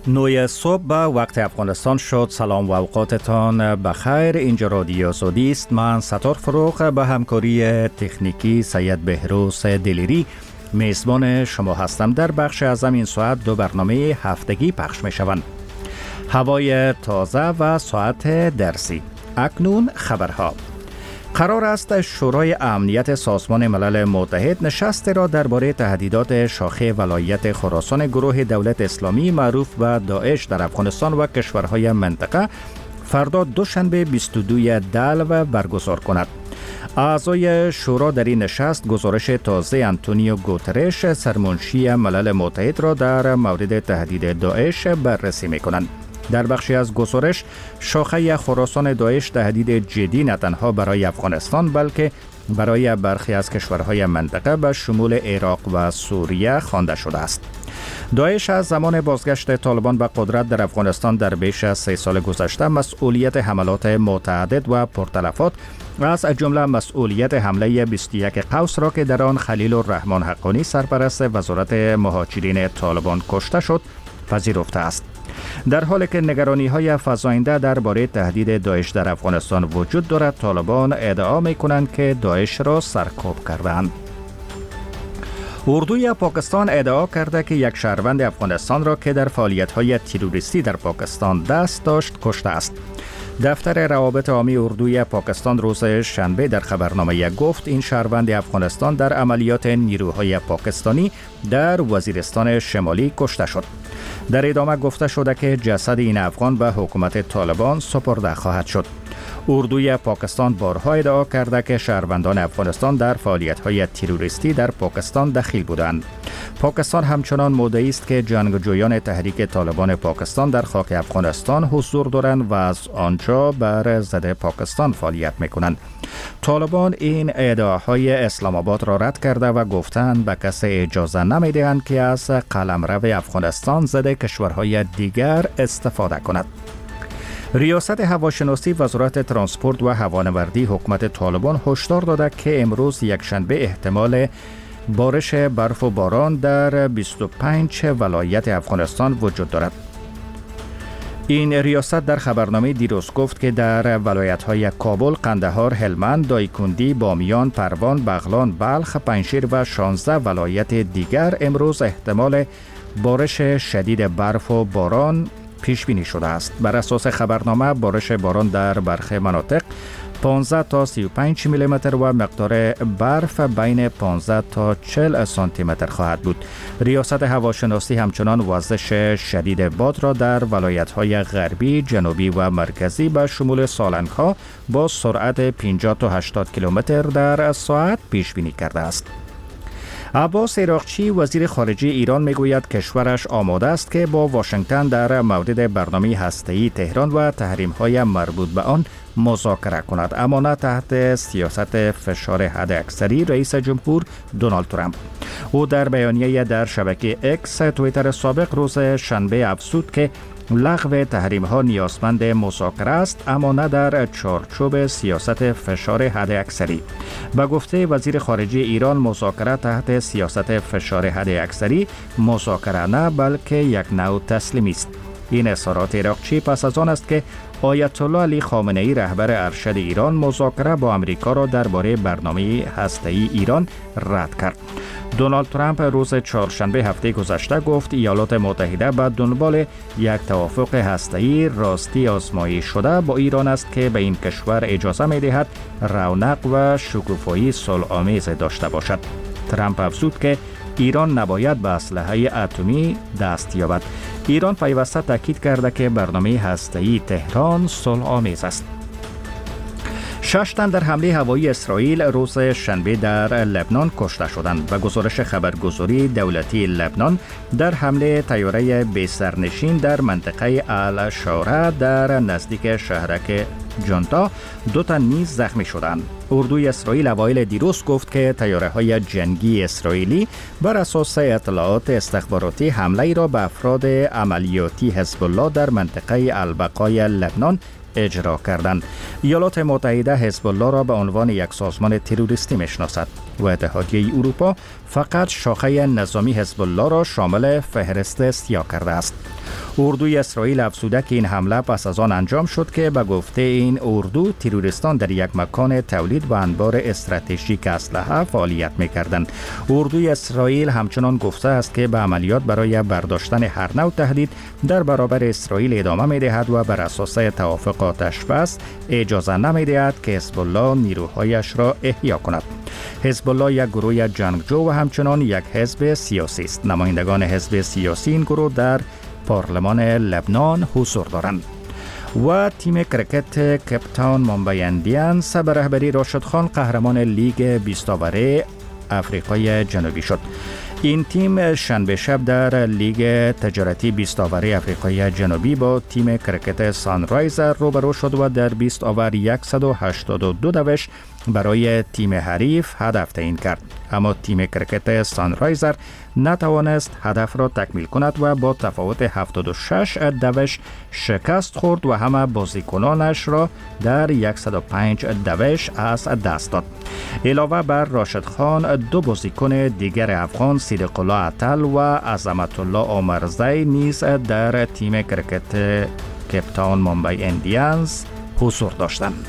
9 صبح به وقت افغانستان شد. سلام و اوقاتتان بخیر. اینجا رادیو سعودی است. من ستار فروغ به همکاری تکنیکی سید بهروز دلیری میزبان شما هستم. در بخش از این ساعت 2 برنامه هفتگی پخش می شوند. هوای تازه و ساعت درسی. اکنون خبرها. قرار است شورای امنیت سازمان ملل متحد نشستی را درباره تهدیدات شاخه ولایت خراسان گروه دولت اسلامی معروف به داعش در افغانستان و کشورهای منطقه فردا دوشنبه 22 دلو برگزار کند. اعضای شورا در این نشست گزارش تازه آنتونیو گوترش سرمنشی ملل متحد را در مورد تهدید داعش بررسی می کنند. در بخشی از گزارش شاخه خراسان داعش تهدید جدی نه تنها برای افغانستان بلکه برای برخی از کشورهای منطقه به شمول عراق و سوریه خوانده شده است. داعش از زمان بازگشت طالبان به قدرت در افغانستان در بیش از 3 سال گذشته مسئولیت حملات متعدد و پرتلفات از جمله مسئولیت حمله 21 قوس را که در آن خلیل الرحمن حقانی سرپرست وزارت مهاجرین طالبان کشته شد پذیرفته است. در حالی که نگرانی‌های فزاینده درباره تهدید داعش در افغانستان وجود دارد، طالبان ادعا می‌کنند که داعش را سرکوب کردند. اردوی پاکستان ادعا کرده که یک شهروند افغانستان را که در فعالیت‌های تروریستی در پاکستان دست داشت کشته است. دفتر روابط عامی اردوی پاکستان روز شنبه در خبرنامه گفت این شهروند افغانستان در عملیات نیروهای پاکستانی در وزیرستان شمالی کشته شد. در ادامه گفته شده که جسد این افغان به حکومت طالبان سپرده خواهد شد. اردوی پاکستان بارها ادعا کرده که شهروندان افغانستان در فعالیت‌های تروریستی در پاکستان دخیل بودند. پاکستان همچنان مدعی است که جنگجویان تحریک طالبان پاکستان در خاک افغانستان حضور دارند و از آنجا بر ضد پاکستان فعالیت می‌کنند. طالبان این ادعاهای اسلام آباد را رد کرده و گفتند به کسی اجازه نمی‌دهند که از قلمرو افغانستان ضد کشورهای دیگر استفاده کند. ریاست هواشناسی وزارت ترانسپورت و هوانوردی حکومت طالبان هشدار داده که امروز یکشنبه احتمال بارش برف و باران در 25 ولایت افغانستان وجود دارد. این ریاست در خبرنامه دیروز گفت که در ولایت‌های کابل، قندهار، هلمند، دایکندی، بامیان، پروان، بغلان، بلخ، پنجشیر و 16 ولایت دیگر امروز احتمال بارش شدید برف و باران پیش بینی شده است. بر اساس خبرنامه بارش باران در برخی مناطق 15 تا 35 میلیمتر و مقدار برف بین 15 تا 40 سانتی متر خواهد بود. ریاست هواشناسی همچنان وزش شدید باد را در ولایت‌های غربی، جنوبی و مرکزی به شمول سالنگ‌ها با سرعت 50 تا 80 کیلومتر در ساعت پیش بینی کرده است. عباس عراقچی وزیر خارجه ایران میگوید کشورش آماده است که با واشنگتن در مورد برنامه هسته‌ای تهران و تحریم‌های مربوط به آن مذاکره کند، اما نه تحت سیاست فشار حداکثری رئیس جمهور دونالد ترامپ. او در بیانیه در شبکه اکس توییتر سابق روز شنبه افزود که لغو تحریم‌ها نیازمند مذاکره است، اما نه در چارچوب سیاست فشار حداکثری. به گفته وزیر خارجه ایران مذاکره تحت سیاست فشار حداکثری مذاکره نه بلکه یک نوع تسلیمی است. این اظهارات عراقچی پس از آن است که آیت الله علی خامنه‌ای رهبر ارشد ایران مذاکره با آمریکا را درباره برنامه هسته‌ای ایران رد کرد. دونالد ترامپ روز چهارشنبه هفته گذشته گفت ایالات متحده به دنبال یک توافق هسته‌ای راستی آزمایی شده با ایران است که به این کشور اجازه می‌دهد رونق و شکوفایی صلح‌آمیز داشته باشد. ترامپ افزود که ایران نباید به اسلحه اتمی دست یابد. ایران پیوسته تاکید کرده که برنامه هسته‌ای تهران صلح‌آمیز است. 6 تن در حمله هوایی اسرائیل روز شنبه در لبنان کشته شدند. به گزارش خبرگزاری دولتی لبنان در حمله طیاره بی‌سرنشین در منطقه الشوره در نزدیک شهرک جنتا 2 تن نیز زخمی شدند. اردوی اسرائیل اوایل دیروز گفت که طیاره‌های جنگی اسرائیلی بر اساس اطلاعات استخباراتی حمله ای را به افراد عملیاتی حزب الله در منطقه البقای لبنان اجرا کردند. ایالات متحده حزب الله را به عنوان یک سازمان تروریستی میشناسد و اتحادیه اروپا فقط شاخه نظامی حزب الله را شامل فهرست سیاه کرده است. اردوی اسرائیل افزوده که این حمله پس از آن انجام شد که به گفته این اردو تروریستان در یک مکان تولید و انبار استراتژیک اسلحه فعالیت می‌کردند. اردوی اسرائیل همچنان گفته است که به عملیات برای برداشتن هر نوع تهدید در برابر اسرائیل ادامه می‌دهد و بر اساس توافق آتش‌بس اجازه نمی‌دهد که حزب الله نیروهایش را احیا کند. حزب الله یک گروه جنگجو و همچنان یک حزب سیاسی است. نمایندگان حزب سیاسی این گروه در پارلمان لبنان حضور دارند. و تیم کرکت کیپ تاون مامبای اندیانز به رهبری راشد خان قهرمان لیگ 20 اوره آفریقای جنوبی شد. این تیم شنبه شب در لیگ تجارتی 20 اوره آفریقای جنوبی با تیم کرکت سانرایزر روبرو شد و در 20 اوور 182 دوش برای تیم حریف هدف تعیین کرد. اما تیم کرکت سانرایزر نتوانست هدف را تکمیل کند و با تفاوت 76 دوش شکست خورد و همه بازیکنانش را در 105 دوش از دست داد. علاوه بر راشد خان، دو بازیکن دیگر افغان صدیق الله عطل و عظمت الله عمرزی نیز در تیم کرکت کیپ تاون مامبای اندیانز حضور داشتند.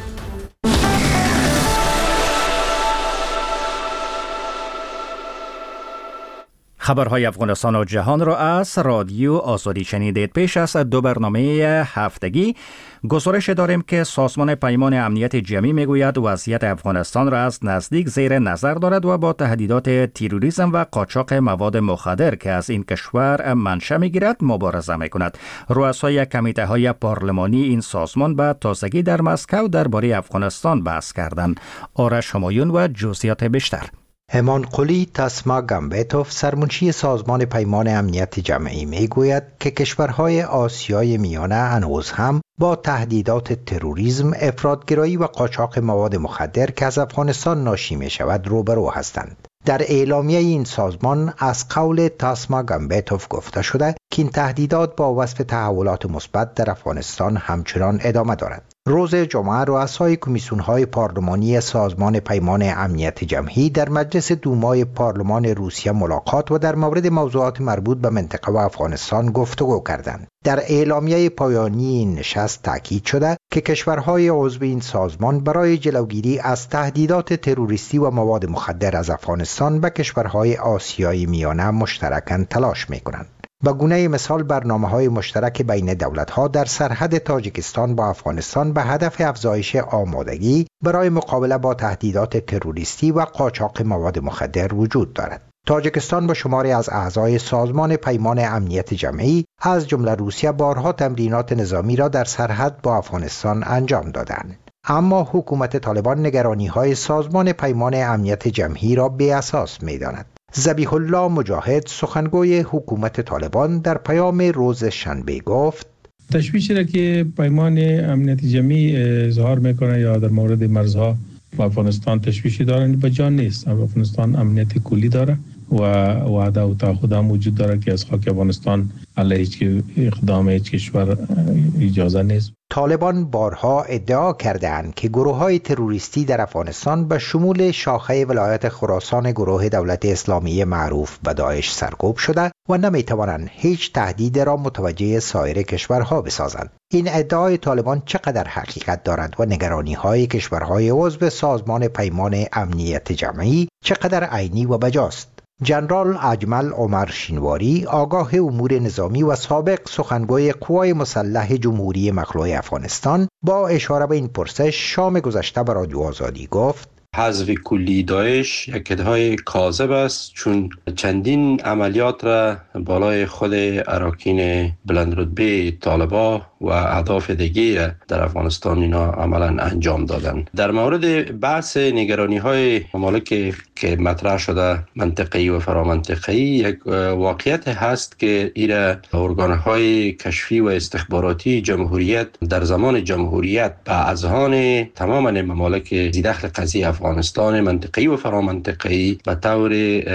خبرهای افغانستان و جهان را از رادیو آزادی شنیدید. پیش از دو برنامه هفتگی گزارش داریم که سازمان پیمان امنیت جمعی میگوید وضعیت افغانستان را از نزدیک زیر نظر دارد و با تهدیدات تروریسم و قاچاق مواد مخدر که از این کشور منشأ میگیرد مبارزه میکند. رؤسای کمیته های پارلمانی این سازمان به تازگی در مسکو درباره افغانستان بحث کردند. آرش همایون و جزئیات بیشتر. همان قلی تاسما گامبتوف سرمنشی سازمان پیمان امنیت جمعی میگوید که کشورهای آسیای میانه هنوز هم با تهدیدات تروریسم، افراطگرایی و قاچاق مواد مخدر که از افغانستان ناشی می شود روبرو هستند. در اعلامیه این سازمان از قول تاسما گامبتوف گفته شده که این تهدیدات با وصف تحولات مثبت در افغانستان همچنان ادامه دارد. روز جمعه رؤسای کمیسیون‌های پارلمانی سازمان پیمان امنیت جمعی در مجلس دومای پارلمان روسیه ملاقات و در مورد موضوعات مربوط به منطقه و افغانستان گفتگو کردند. در اعلامیه پایانی این نشست تاکید شده که کشورهای عضو این سازمان برای جلوگیری از تهدیدات تروریستی و مواد مخدر از افغانستان به کشورهای آسیای میانه مشترکاً تلاش می‌کنند. به گونه مثال برنامه‌های مشترک بین دولت‌ها در سرحد تاجیکستان با افغانستان به هدف افزایش آمادگی برای مقابله با تهدیدات تروریستی و قاچاق مواد مخدر وجود دارد. تاجیکستان با شماری از اعضای سازمان پیمان امنیت جمعی از جمله روسیه بارها تمرینات نظامی را در سرحد با افغانستان انجام دادند. اما حکومت طالبان نگرانی‌های سازمان پیمان امنیت جمعی را بی‌اساس می‌داند. ذبیح الله مجاهد سخنگوی حکومت طالبان در پیام روز شنبه گفت تشویشی را که پیمان امنیت جمعی اظهار میکنه یا در مورد مرزها و افغانستان تشویشی دارن به جان نیست. افغانستان امنیت کلی داره و وعده و تعهد هم وجود داره که از خاک افغانستان علیه هیچ اقدام هیچ کشور اجازه نیست. طالبان بارها ادعا کردند که گروه‌های تروریستی در افغانستان به شمول شاخه ولایت خراسان گروه دولت اسلامی معروف به داعش سرکوب شده و نمی‌توانند هیچ تهدید را متوجه سایر کشورها بسازند. این ادعای طالبان چقدر حقیقت دارد و نگرانی‌های کشورهای عضو سازمان پیمان امنیت جمعی چقدر عینی و بجاست؟ جنرال اجمل عمر شینواری آگاه امور نظامی و سابق سخنگوی قوای مسلح جمهوری مخلوع افغانستان با اشاره به این پرسش شام گذشته به رادیو آزادی گفت حذف کلی داعش یک ادعای کاذب است، چون چندین عملیات را بالای خود اراکین بلندرتبه طالبان و اهداف دیگه در افغانستان اینا عملا انجام دادن. در مورد بحث نگرانی های ممالک که مطرح شده منطقه‌ای و فرامنطقه‌ای، یک واقعیت هست که ایرا ارگان های کشفی و استخباراتی جمهوریت در زمان جمهوریت به اذهان تمام ممالک ذی‌دخل قضیه افغانستان منطقه‌ای و فرامنطقه‌ای به طور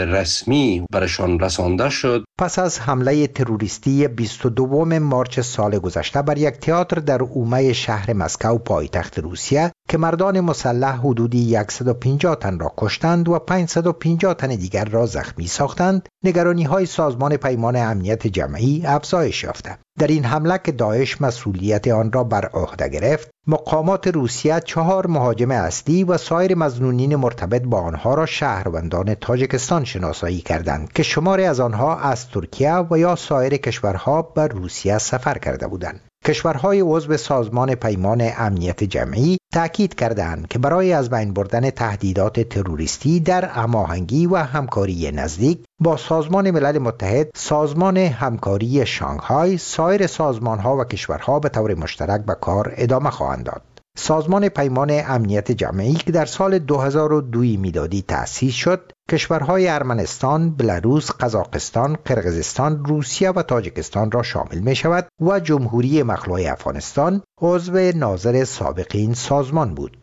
رسمی برشان رسانده شد. پس از حمله تروریستی 22 مارچ سال گذشته بر یک تئاتر در اومه شهر مسکو پایتخت روسیه که مردان مسلح حدودی 150 تن را کشتند و 550 تن دیگر را زخمی ساختند، نگرانی‌های سازمان پیمان امنیت جمعی افزایش یافت. در این حمله که داعش مسئولیت آن را بر عهده گرفت، مقامات روسیه 4 مهاجم اصلی و سایر مظنونین مرتبط با آنها را شهروندان تاجیکستان شناسایی کردند که شماری از آنها از ترکیه و یا سایر کشورها بر روسیه سفر کرده بودند. کشورهای عضو سازمان پیمان امنیت جمعی تأکید کردند که برای از بین بردن تهدیدات تروریستی در هماهنگی و همکاری نزدیک با سازمان ملل متحد، سازمان همکاری شانگهای، سایر سازمانها و کشورها به طور مشترک به کار ادامه خواهند داد. سازمان پیمان امنیت جمعی که در سال 2002 میلادی تأسیس شد، کشورهای ارمنستان، بلاروس، قزاقستان، قرقیزستان، روسیه و تاجیکستان را شامل می شود و جمهوری مخلوع افغانستان عضو ناظر سابق این سازمان بود.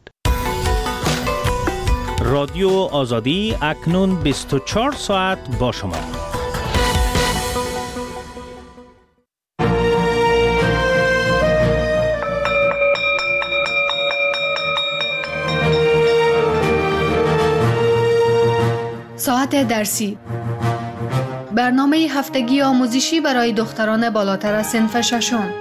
رادیو آزادی اکنون 24 ساعت با شما. ساعت درسی، برنامه هفتگی آموزشی برای دختران بالاتر از صنف ششم.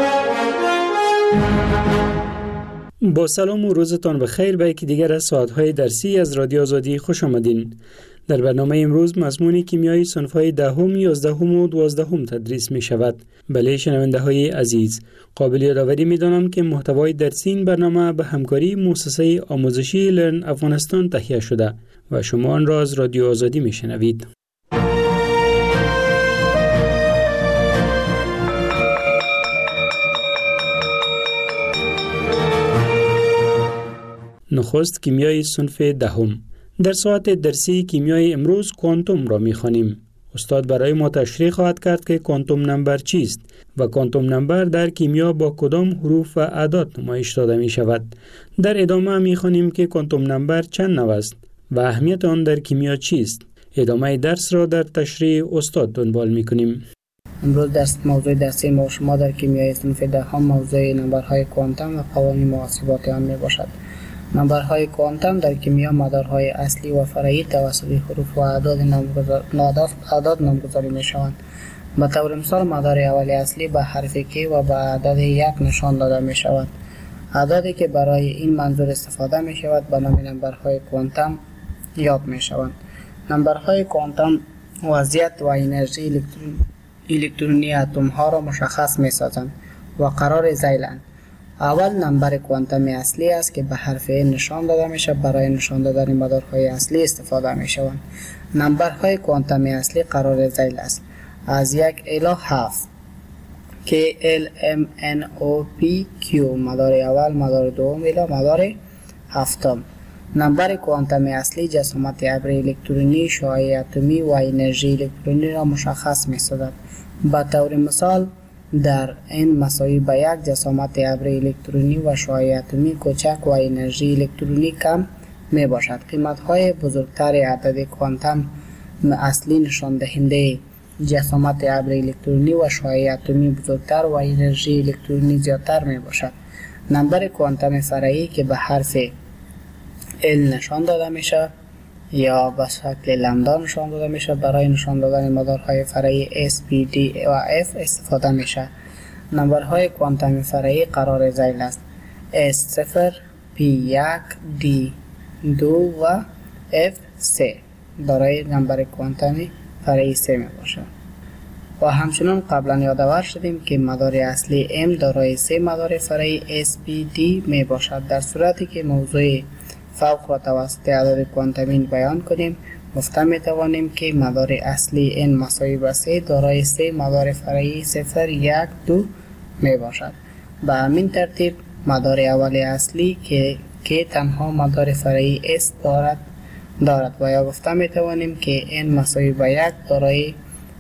با سلام و روزتان بخیر به یکی دیگر از ساعت‌های درسی از رادیو آزادی خوش آمدین. در برنامه امروز مضمون کیمیای صنف‌های 10، 11 و 12 تدریس می شود. بله شنونده‌های عزیز، قابل یادآوری می‌دانم که محتوای درسی این برنامه به همکاری مؤسسه آموزشی لرن افغانستان تهیه شده و شما آن را از رادیو آزادی میشنوید. نخست کیمیای صنف 10. در ساعت درسی کیمیای امروز کوانتوم را می‌خوانیم. استاد برای ما تشریح خواهد کرد که کوانتوم نمبر چیست و کوانتوم نمبر در کیمیا با کدام حروف و اعداد نمایش داده می شود. در ادامه می‌خوانیم که کوانتوم نمبر چند نوع است و اهمیت آن در کیمیا چیست. ادامه درس را در تشریح استاد دنبال می‌کنیم. امروز موضوع درسی ما شما در کیمیای صنف 10 موضوع نمبرهای کوانتوم و قوانین محاسبات آن میباشد. نمبرهای کوانتوم در کیمیا مدارهای اصلی و فرعی توسط حروف و اعداد نامگذاری میشوند. به طور مثال مدار اولی اصلی به حرف کی و به عدد 1 نشان داده می شود. اعدادی که برای این منظور استفاده می شود به نام نمبرهای کوانتوم یاد می شوند. نمبرهای کوانتوم وضعیت و انرژی الکترونی اتم ها را مشخص می سازند و قرار ذیلند. اول نمبر کوانتوم اصلی است که به حرف نشان داده می شود. برای نشان دادن مدارهای اصلی استفاده می شوند. نمبرهای کوانتوم اصلی قرار ذیل است از 1 الی 7 که L M N O P Q مدار اول، مدار دوم الی مدار هفتم. نمبر کوانتوم اصلی جسامت ابر الکترونی، شعاع اتمی و انرژی الکترونی را مشخص می سازد. به طور مثال در n مساوی به 1 جسامت ابر الکترونی و شعاع اتمی کوچک و انرژی الکترونی کم می باشد. قیمت های بزرگتر عدد کوانتوم اصلی نشان دهنده جسامت ابر الکترونی و شعاع اتمی بزرگتر و انرژی الکترونی زیادتر می باشد. نمبر کوانتوم فرعی که به حرف L نشان داده می شود یا به شکل لامدا نشان داده می شود. برای نشان دادن مدارهای فرعی S, P, D و F استفاده می شود. نمبرهای کوانتوم فرعی قرار ذیل است. S0, P1, D2 و F3 برای نمبر کوانتوم فرعی 3 می باشد. و همچنان قبلا یادآور شدیم که مدار اصلی M دارای 3 مدار فرعی S, P, D می باشد. در صورتی که موضوع فوق را توسط عدد کوانتومی بیان کنیم، گفته می توانیم که مدار اصلی n مساوی به 3 دارای 3 مدار فرعی 0, 1, 2 می باشد. به همین ترتیب مدار اول اصلی که تنها مدار فرعی S دارد و یا گفته می توانیم که n مساوی به 1 دارای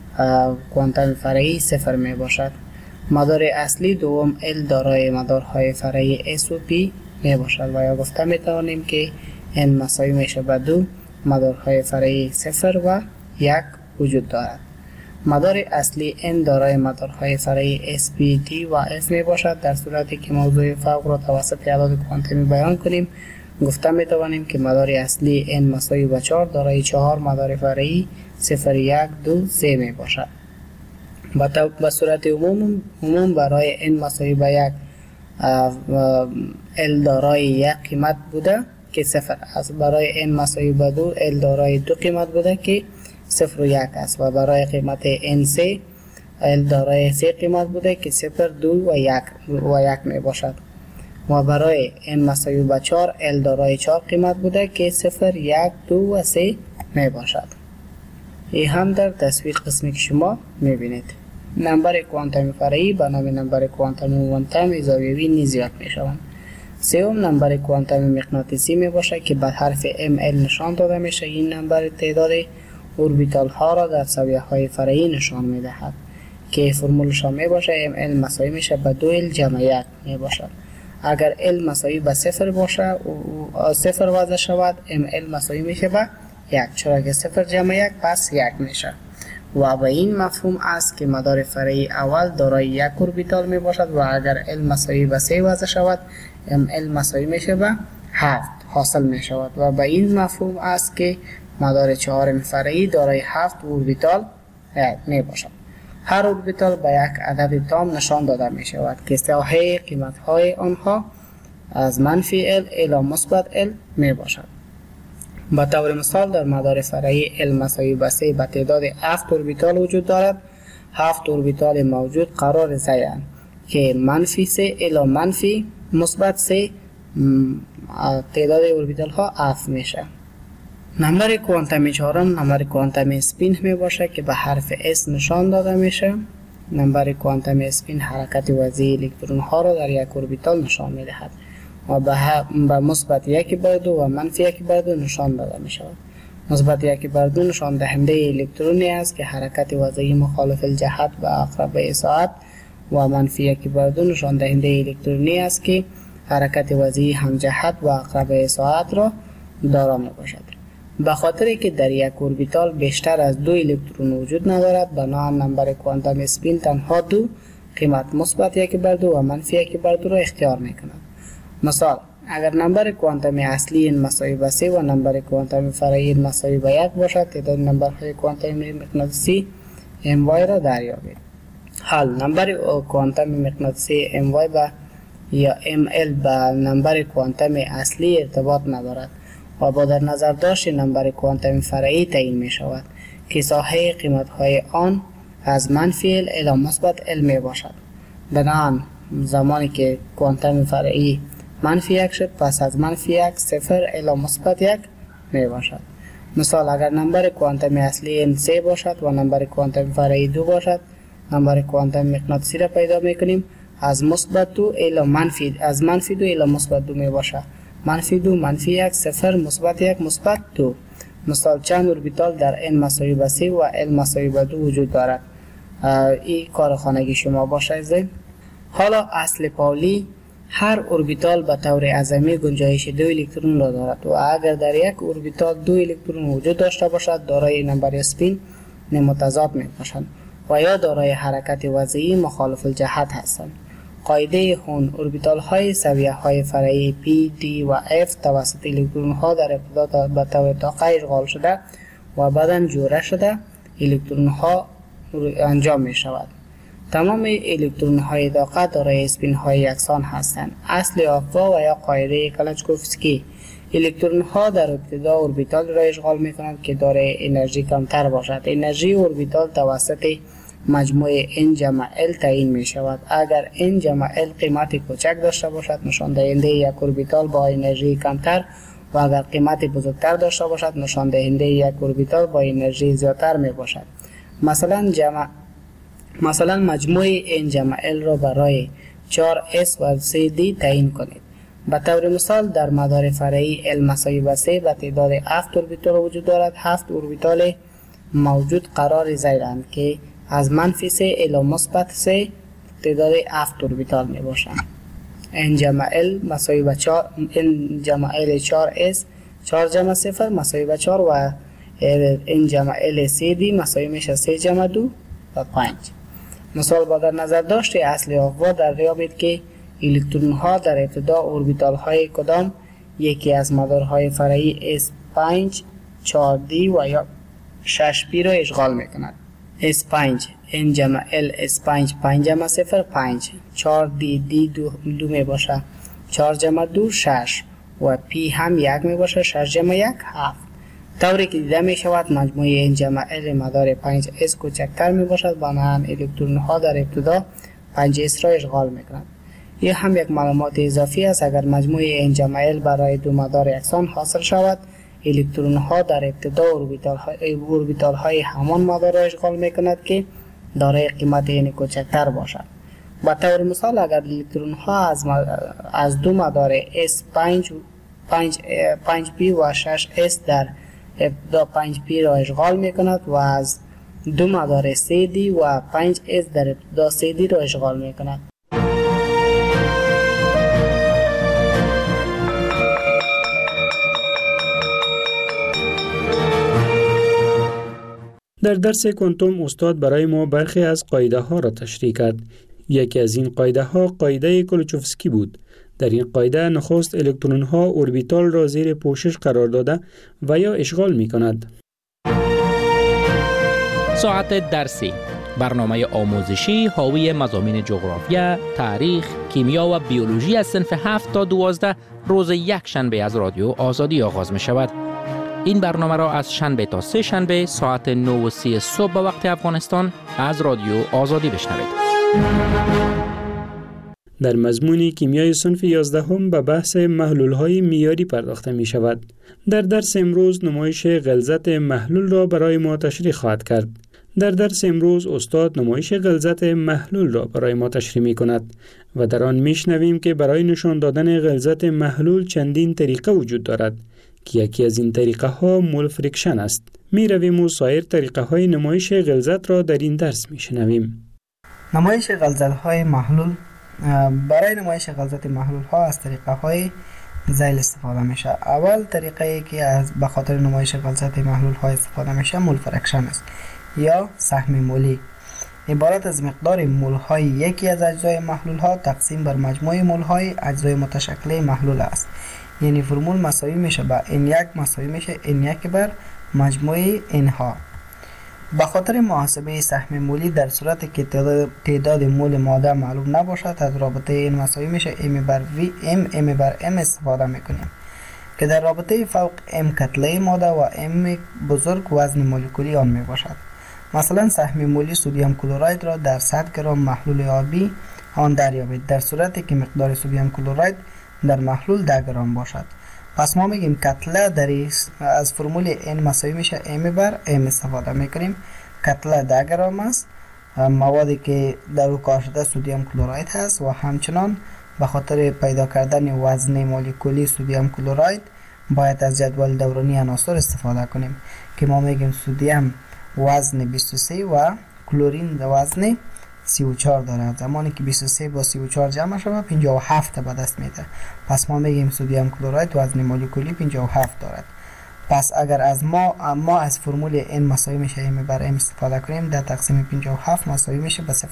کوانتوم فرعی 0 می باشد. مدار اصلی دوم L دارای مدارهای فرعی S و P می باشد و یا گفته می توانیم که n مساوی میشه به 2 مدارهای فرعی 0 و 1 وجود دارد. مدار اصلی n دارای مدارهای فرعی S, P, D و F می باشد. در صورتی که موضوع فوق را توسط اعداد کوانتومی بیان کنیم، گفته می توانیم که مدار اصلی n مساوی به 4 دارای 4 مدار فرعی 0, 1, 2, 3 می باشد. به صورت عموم برای n مساوی به 1 L دارای 1 قیمت بوده که 0 است. برای n مساوی به 2 L دارای 2 قیمت بوده که 0 و 1 است و برای قیمت n3 L دارای 3 قیمت بوده که 0 2 و 1 می باشد و برای n مساوی به 4 L دارای 4 قیمت بوده که 0 1 2 و 3 می باشد. این هم در تصویر قسمی که شما می بینید. نمبر کوانتومی فرعی به نام نمبر کوانتومی موانتوم زاویه‌ای نیز یاد می شوند. سوم نمبر کوانتومی مغناطیسی می باشد که به حرف ml نشان داده میشه. این نمبر تعداد اوربیتال ها را در زاویه های فرعی نشان می دهد که فرمولش می باشه ml مساوی میشه به 2l جمع 1 می باشد. اگر l مساوی به 0 باشه و 0 وضع شود ml مساوی میشه به 1 چرا که 0 جمع 1 پس 1 میشه و به این مفهوم است که مدار فرعی اول دارای 1 اوربیتال می باشد و اگر l مساوی به 3 وضع شود ml مساوی میشه به 7 حاصل می شود و به این مفهوم است که مدار چهارم فرعی دارای 7 اوربیتال می باشد. هر اوربیتال به یک عدد تام نشان داده می شود که ساحه قیمت های آنها از منفی L الی مثبت L می باشد. به طور مثال در مدار فرعی L مساوی به 3 به تعداد 7 اوربیتال وجود دارد. 7 اوربیتال موجود قرار زیند که منفی 3 الی منفی مثبت 3 تعداد اوربیتال ها 7 میشه. نمبر کوانتومی چهارم نمبر کوانتومی اسپین می باشه که به حرف S نشان داده میشه. نمبر کوانتومی اسپین حرکت وضعی الکترون ها را در یک اوربیتال نشان می دهد و به مثبت 1/2 و منفی 1/2 نشان داده می شود. مثبت 1/2 نشان دهنده الکترونی است که حرکت وضعی مخالف الجهت به عقربه ساعت و منفی 1/2 نشان دهنده الکترونی است که حرکت وضعی همجهت و عقربه ساعت را دارا می باشد. به خاطر که در یک اوربیتال بیشتر از 2 الکترون وجود ندارد بنابراین نمبر کوانتوم اسپین تنها 2 قیمت مثبت 1/2 و منفی 1/2 را اختیار می کند. مثال اگر نمبر کوانتومی اصلی مساوی به 3 و نمبر کوانتومی فرعی مساوی به 1 باشد تعداد نمبرهای کوانتومی مغناطیسی my را دریابید. حال نمبر کوانتومی مغناطیسی my یا ml به نمبر کوانتومی اصلی ارتباط ندارد و با در نظر داشت نمبر کوانتومی فرعی تعیین می شود که ساحه قیمت های آن از منفی L الی مثبت L می باشد. بنابراین زمانی که کوانتوم فرعی منفی 1 شد پس از منفی 1 0 الی مثبت 1 می باشد. مثال اگر نمبر کوانتومی اصلی n3 باشد و نمبر کوانتومی فرعی 2 باشد نمبر کوانتومی مغناطیسی را پیدا می کنیم از مثبت 2 الی منفی 2 الی مثبت 2 می باشد. منفی 2 منفی 1 0 مثبت 1 مثبت 2. مثال چند اوربیتال در n مساوی به 3 و l مساوی به 2 وجود دارد. این کار خانگی شما باشه. حالا اصل پاولی هر اوربیتال به طور اعظمی گنجایش 2 الکترون را دارد و اگر در یک اوربیتال 2 الکترون وجود داشته باشد دارای نمبر اسپین متضاد می باشند و یا دارای حرکت وضعی مخالف الجهت هستند. قاعده هون اوربیتال های سویه های فرعی P, D و F توسط الکترون ها در ابتدا به طور طاقه اشغال شده و بعدا جوره شده الکترون ها انجام می شود. تمام الکترون های طاقه دارای اسپین های یکسان هستند. اصل آقا و یا قاعده کلاشکوفسکی الکترون ها در ابتدا اوربیتال را اشغال می کنند که دارای انرژی کمتر باشد. انرژی اوربیتال توسط مجموع n جمع l تعیین می شود. اگر n جمع l قیمت کوچک داشته باشد نشان دهنده یک اوربیتال با انرژی کمتر و اگر قیمت بزرگتر داشته باشد نشان دهنده یک اوربیتال با انرژی زیادتر می باشد. مثلا مجموع n جمع l را برای 4s و 3d تعیین کنید. به طور مثال در مدار فرعی l مساوی به 3 به تعداد 7 اوربیتال وجود دارد. 7 اوربیتال موجود قرار زیرند که از منفی 3 الی مثبت 3 تعداد 7 اوربیتال می باشند. n جمع l مساوی به 4 n جمع l 4s 4 جمع 0 مساوی به 4 و n جمع l 3d مساوی میشه 3 جمع 2 و 5. مثال با در نظر داشت اصل آقا دریابید که الکترون ها در ابتدا اوربیتال های کدام یکی از مدارهای فرعی S5 4d و یا 6p را اشغال می کند. S5 N جمع L S5 5 جمع 0 5 4 D 2 می باشه 4 جمع 2 6 و P هم 1 می باشه 6 جمع 1 7. طوری که دیده می شود مجموعه N جمع L مدار 5S کوچکتر می باشد، بنابراین الکترون ها در ابتدا 5S را اشغال می کنند. این هم یک معلومات اضافی است. اگر مجموعه N جمع L برای دو مدار یکسان حاصل شود، الکترون ها در ابتدا اوربیتال های همان مدار را اشغال می کند که دارای قیمت N کوچکتر باشد. به طور مثال اگر الکترون ها از دو مدار S5 5P و 6S در ابتدا 5P را اشغال می کند و از دو مدار CD و 5S در ابتدا CD را اشغال می کند. در درس کوانتوم استاد برای ما برخی از قاعده ها را تشریح کرد. یکی از این قاعده ها قاعده کلوچوفسکی بود. در این قاعده نخست الکترون ها اوربیتال را زیر پوشش قرار داده و یا اشغال می کند. ساعت درسی، برنامه آموزشی حاوی مضامین جغرافیا، تاریخ، کیمیا و بیولوژی از صنف 7 تا 12 روز یک شنبه از رادیو آزادی آغاز می شود. این برنامه را از شنبه تا سه شنبه ساعت 9:30 صبح به وقت افغانستان از رادیو آزادی بشنوید. در مضمون کیمیای صنف 11 به بحث محلول‌های معیاری پرداخته می شود. در درس امروز نمایش غلظت محلول را برای ما تشریح خواهد کرد. در درس امروز استاد نمایش غلظت محلول را برای ما تشریح می کند و در آن می شنویم که برای نشان دادن غلظت محلول چندین طریقه وجود دارد که یکی از این طریقه ها مول فریکشن است. می رویم و سایر طریقه های نمایش غلظت را در این درس می شنویم. نمایش غلظت های محلول. برای نمایش غلظت محلول ها از طریقه های ذیل استفاده میشه. اول طریقه ای که از به خاطر نمایش غلظت محلول ها استفاده میشه مول فریکشن است یا سهم مولی. عبارت از مقدار مول های یکی از اجزای محلول ها تقسیم بر مجموع مول های اجزای متشکل محلول است. یعنی فرمول مساوی میشه با N1 مساوی میشه N1 بر مجموع N ها. به خاطر محاسبه سهم مولی در صورت که تعداد مول ماده معلوم نباشد از رابطه N مساوی میشه M بر V M بر M استفاده میکنیم که در رابطه فوق M کتله ماده و M بزرگ وزن مولکولی آن میباشد. مثلا سهم مولی سدیم کلراید را در 100 گرم محلول آبی آن دریابید در صورتی که مقدار سدیم کلراید در محلول 10 گرم باشد. پس ما میگیم کتله از فرمول N مساوی میشه M بر M استفاده میکنیم. کتله 10 گرم است، موادی که در او کار شده سدیم کلراید هست و همچنان به خاطر پیدا کردن وزن مولکولی سدیم کلراید باید از جدول دورانی عناصر استفاده کنیم که ما میگیم سدیم وزن 23 و کلورین وزن 34 دارد. زمانی که 23 با 34 جمع شود 57 به دست میده. پس ما میگیم سدیم کلراید وزن مولکولی 57 دارد. پس اگر از ما از فرمول N مساوی میشه M بر M استفاده کنیم 10 تقسیم 57 مساوی میشه به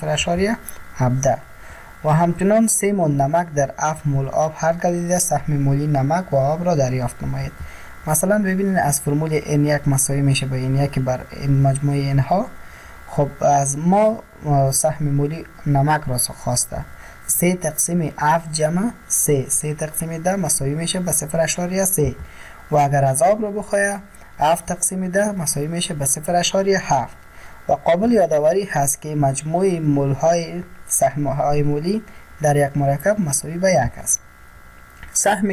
0.17 و همچنان 3 مول نمک در 7 مول آب هر گلیده سهم مولی نمک و آب را دریافت نمایید. مثلا ببینید از فرمول N1 مساوی میشه به N1 بر N مجموع N ها. خب از ما سهم مولی نمک را خواسته 3 تقسیم 7 جمع 3 تقسیم 10 مساوی میشه به 0.3 و اگر از آب را بخواهد 7 تقسیم 10 مساوی میشه به 0.7 و قابل یادآوری هست که مجموع مول های سهم های مولی در یک مرکب مساوی به 1 است. سهم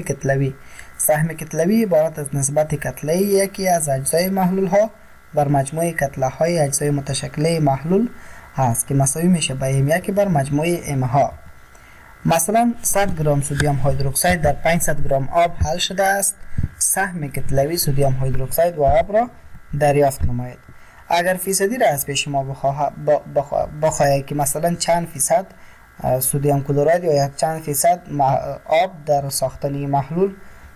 کتلوی عبارت از نسبت کتله یکی از اجزای محلول ها بر مجموع کتله های اجزای متشکل محلول هست که مساوی میشه به M1 بر مجموع M ها. مثلا 100 گرم سدیم هیدروکسید در 500 گرم آب حل شده است. سهم کتلوی سدیم هیدروکسید و آب را دریافت نمایید. اگر فیصدی را از پیش ما بخواهید که مثلا چند فیصد سدیم کلراید یا چند فیصد آب در ساختن محلول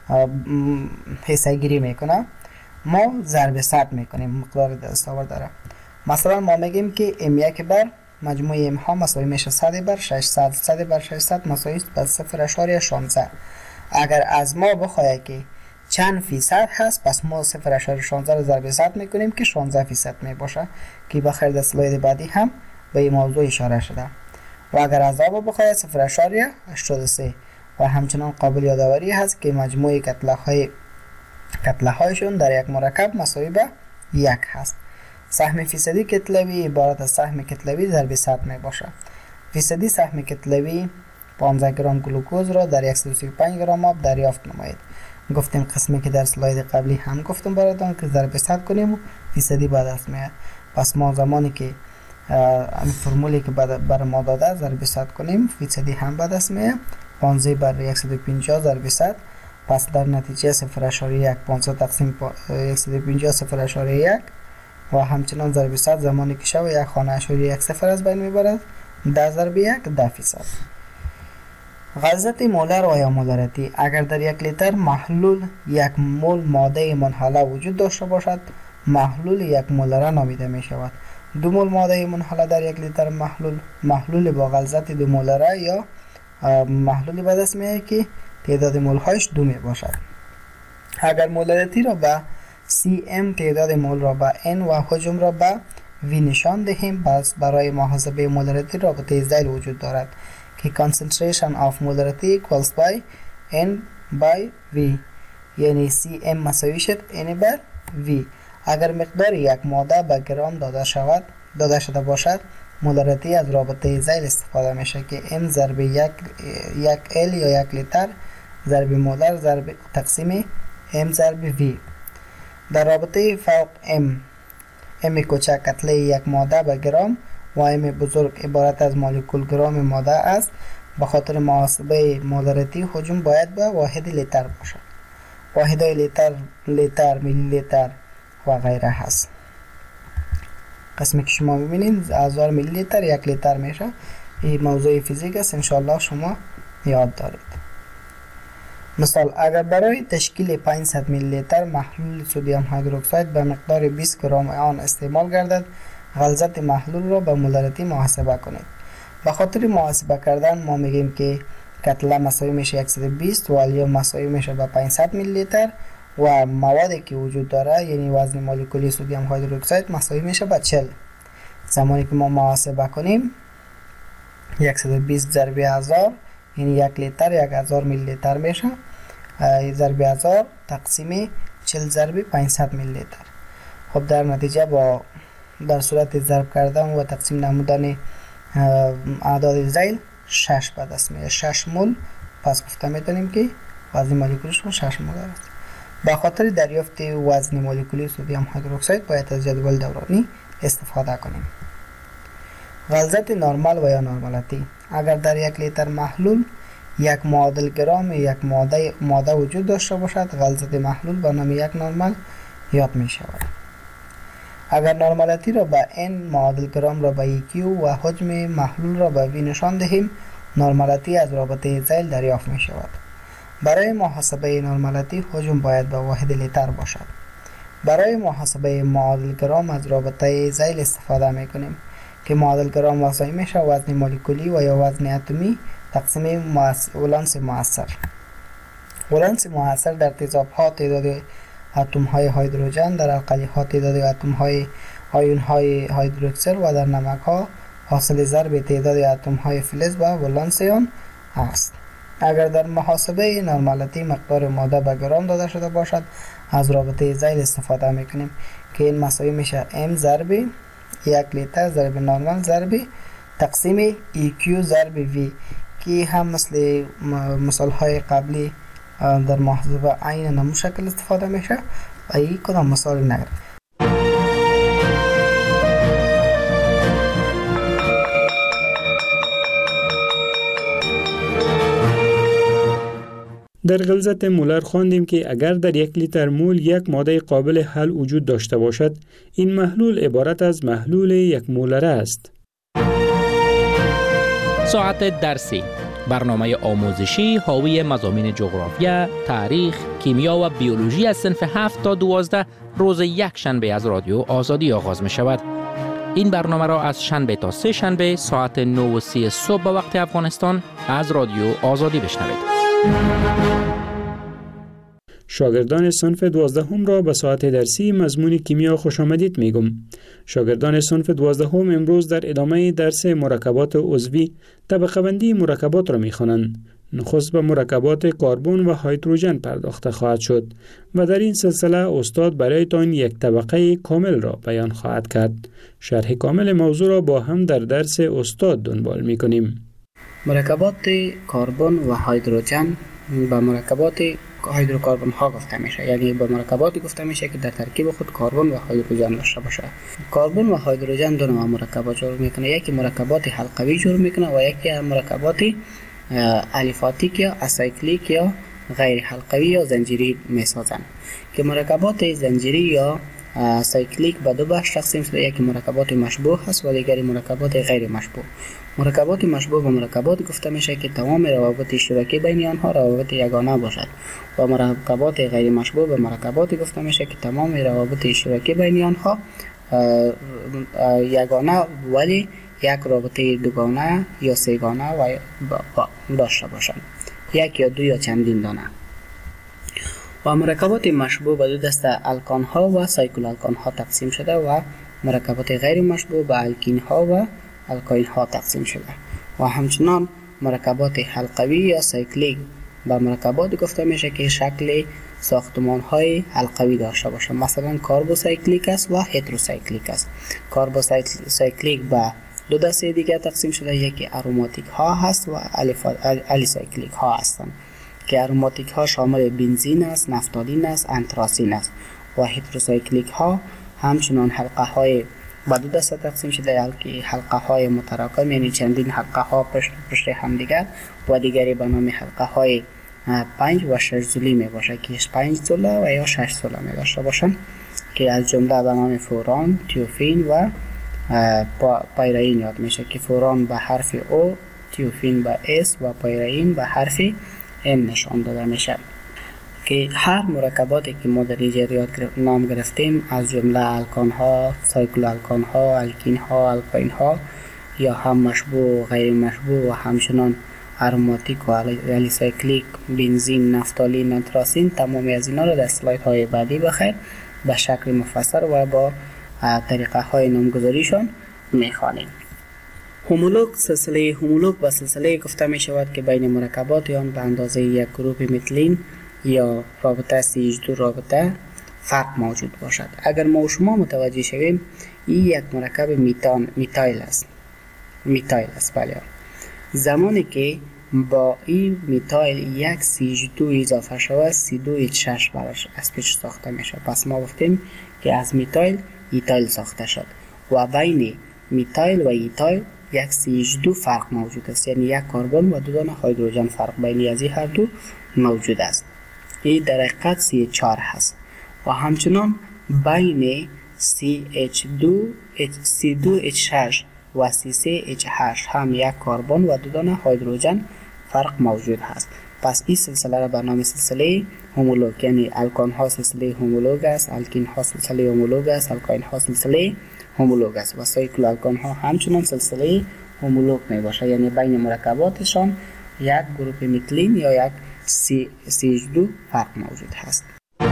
حصه گیری میکنه، ما ضرب 100 میکنیم مقدار دستاورد داره. مثلا ما میگیم که M1 بر مجموع M ها مساوی میشه 100 بر 600 100 بر 600 مساوی به 0.16. اگر از ما بخواهد که چند فیصد هست، پس ما 0.16 رو ضرب 100 میکنیم که 16% میباشه که بخیر در سلاید بعدی هم به این موضوع اشاره شده. و اگر عذاب بخواهد 0.83 و همچنان قابل یادآوری هست که مجموع کتله هایشون در یک مرکب مساوی به 1 هست. سهم فیصدی کتلوی عبارت از سهم کتلوی ضرب 100 می باشه. فیصدی سهم کتلوی 15 گرم گلوکوز را در 135 گرم آب دریافت نمایید. گفتیم قسمی که در سلاید قبلی هم گفتم براتون که ضرب 100 کنیم و فیصدی به دست میاد. پس ما زمانی که این فرمولی که برای ما داده ضرب 100 کنیم، فیصدی هم به دست میاد. 15 بر 150 ضرب 100، پس در نتیجه 0.1 500 تقسیم 150 0.1 و همچنان ضرب 100 زمانی که شود یک خانه اشاری یک صفر از بین میبرد. 10 ضرب 1 10%. غلظت مولر و یا مولریتی: اگر در 1 لیتر محلول 1 مول ماده منحله وجود داشته باشد، محلول 1 مولره نامیده می شود. 2 مول ماده منحله در 1 لیتر محلول با غلظت 2 مولره یا محلولی به دست میاد که تعداد مول هایش 2 می باشد. اگر مولریتی را به cm، تعداد مول را به n و حجم را به v نشان دهیم، پس برای محاسبه مولریتی رابطه ذیل وجود دارد که concentration of molarity equals by n by v، یعنی cm مساوی شد n بر v. اگر مقدار یک ماده به گرام داده شده باشد، مولریتی از رابطه ذیل استفاده میشه که m ضرب یک l یا 1 لیتر ضرب مولر ضرب تقسیم m ضرب v. در رابطه فوق m کوچک کتله یک ماده به گرام و m بزرگ عبارت از مولکول گرام ماده است. به خاطر محاسبه مولریتی حجم باید به واحد لیتر باشد. واحدهای لیتر، میلی لیتر و غیره هست. قسمی که شما میبینید 1000 میلی لیتر 1 لیتر میشه. این موضوع فیزیک است، انشاءالله شما یاد دارید. مثال: اگر برای تشکیل 500 میلی لیتر محلول سدیم هیدروکساید به مقدار 20 گرم آن استعمال گردد، غلظت محلول را به مولریتی محاسبه کنید. به خاطر محاسبه کردن ما میگیم که کتله مساوی میشه 120 و الیوم مساوی میشه به 500 میلی لیتر و موادی که وجود داره یعنی وزن مولکولی سدیم هیدروکساید مساوی میشه به 40. زمانی که ما محاسبه کنیم 120 ضرب 1000 یعنی 1 لیتر 1000 میلی لیتر میشه، ضرب 1000 تقسیم 40 ضرب 500 میلی لیتر. خب در نتیجه با در صورت ضرب کردن و تقسیم نمودن اعداد ذیل 6 به دست میاد. 6 مول، پس گفته میتونیم که وزن مولکولیش 6 مول است. به خاطر دریافت وزن مولکولی سدیم هیدروکساید باید از جدول دورانی استفاده کنیم. غلظت نرمال و یا نرمالتی: اگر در 1 لیتر محلول 1 معادل گرام یک ماده وجود داشته باشد، غلظت محلول به نام 1 نرمال یاد می شود. اگر نرمالتی را به n معادل گرام را به EQ و حجم محلول را به v نشان دهیم، نرمالتی از رابطه ذیل دریافت می شود. برای محاسبه نرمالتی حجم باید به واحد لیتر باشد. برای محاسبه معادل گرام از رابطه ذیل استفاده می کنیم که معادل گرام مساوی میشه وزن مولکولی و یا وزن اتمی تقسیم ولانس مؤثر. ولانس مؤثر در تیزاب ها تعداد اتم های هیدروژن، در القلی ها تعداد اتم های آیون های هیدروکسل و در نمک ها حاصل ضرب تعداد اتم های فلز و ولانس آن است. اگر در محاسبه نرمالتی مقدار ماده به گرام داده شده باشد، از رابطه ذیل استفاده میکنیم که این مساوی میشه m ضرب 1 لیتر ضرب نرمال ضرب تقسیم EQ ضرب V که هم مثل مثال های قبلی در محاسبه عین نمو شکل استفاده میشه و این کدام مثال نگرد. در غلظت مولر خواندیم که اگر در 1 لیتر مول یک ماده قابل حل وجود داشته باشد، این محلول عبارت از محلول 1 مولره است. ساعت درسی، برنامه آموزشی حاوی مضامین جغرافیا، تاریخ، کیمیا و بیولوژی از صنف 7 تا 12 روز یک شنبه از رادیو آزادی آغاز می شود. این برنامه را از شنبه تا سه شنبه ساعت 9:30 صبح به وقت افغانستان از رادیو آزادی بشنوید. شاگردان صنف 12 را به ساعت درسی مضمون کیمیا خوش آمدید میگم. شاگردان صنف 12 امروز در ادامه درس مرکبات عضوی طبقه بندی مرکبات را میخوانند. نخست به مرکبات کربن و هیدروژن پرداخته خواهد شد و در این سلسله استاد برایتان یک طبقه کامل را بیان خواهد کرد. شرح کامل موضوع را با هم در درس استاد دنبال میکنیم. مرکبات کربن و هیدروژن به مرکبات هیدروکربن ها گفته میشه، یعنی به مرکباتی گفته میشه که در ترکیب خود کربن و هیدروژن داشته باشه. کربن و هیدروژن دو نوع مرکبات جور میکنه، یکی مرکبات حلقوی جور میکنه و یکی مرکبات الیفاتیک یا اسایکلیک یا غیر حلقوی یا زنجیری میسازن که مرکبات زنجیری یا سایکلیک به دو بخش تقسیم شده، یکی مرکبات مشبوه هست و دیگری مرکبات غیر مشبوه. مرکبات مشبوه و مرکبات گفته میشه که تمام روابط اشتراکی بین آنها روابط یگانه باشد و مرکبات غیر مشبوه به مرکبات گفته میشه که تمام روابط اشتراکی بین آنها یگانه ولی یک رابطه دوگانه یا سه‌گانه و داشته باشند، یک یا دو یا چندین دانه. و مرکبات مشبوه به دو دسته الکان ها و سایکل الکان ها تقسیم شده و مرکبات غیر مشبوه به الکین ها و الکاین ها تقسیم شده و همچنان مرکبات حلقوی یا سایکلیک به مرکبات گفته میشه که شکل ساختمان های حلقوی داشته باشه، مثلا کاربوسایکلیک است و هتروسایکلیک است. کاربوسایکلیک به دو دسته دیگه تقسیم شده، یکی اروماتیک ها هست و الیسایکلیک ها هستند که اروماتیک ها شامل بنزین است، نفتالین است، انتراسین است و هتروسایکلیک ها همچنان حلقه های به دو دسته تقسیم شده، که حلقه های متراکم یعنی چندین حلقه ها پشت هم دیگر و دیگری به نام حلقه های 5 و 6 زولی می باشه که 5 زوله و یا 6 زوله می داشته باشن که از جمله به نام فوران، تیوفین و پایرین یاد میشه که فوران به حرف O، تیوفین به S و پایرین به حرف M نشان داده میشه که هر مرکباتی که ما در اینجا نام گرفتیم از جمله الکان ها، سایکل الکان ها، الکین ها، الکاین ها یا هم مشبوه و غیر مشبوه و همچنان اروماتیک و الیسایکلیک، بنزین، نفتالین، انتراسین، تمامی از اینا را در اسلاید های بعدی بخیر به شکل مفصل و با طریقه های نامگذاریشان میخوانیم. هومولوگ، سلسله هومولوگ و سلسله گفته می شود که بین مرکبات آن به اندازه یک گروپ متلین یا رابطه CH2 رابطه فرق موجود باشد. اگر ما و شما متوجه شویم این یک مرکب میتایل است. بله. زمانی که با این میتایل یک CH2 اضافه شود C2H6 براش اسپیچ ساخته میشه. پس ما گفتیم که از میتایل ایتایل ساخته شد و بین میتایل و ایتایل یک CH2 فرق موجود است، یعنی یک کربن و دو دانه هیدروژن فرق بین از این هر دو موجود است. این در حقیقت CH4 هست و همچنان بین C2H6 و C3H8 هم یک کربن و دو دانه هیدروژن فرق موجود هست. پس این سلسله را به نام سلسله هومولوگ، یعنی الکان ها سلسله هومولوگ است، الکین ها سلسله هومولوگ است، الکاین ها سلسله هومولوگ است و سایکل الکان ها همچنان سلسله هومولوگ می باشه، یعنی بین مرکباتشان یک گروپ متلین یا یک CH2 فرق موجود هست.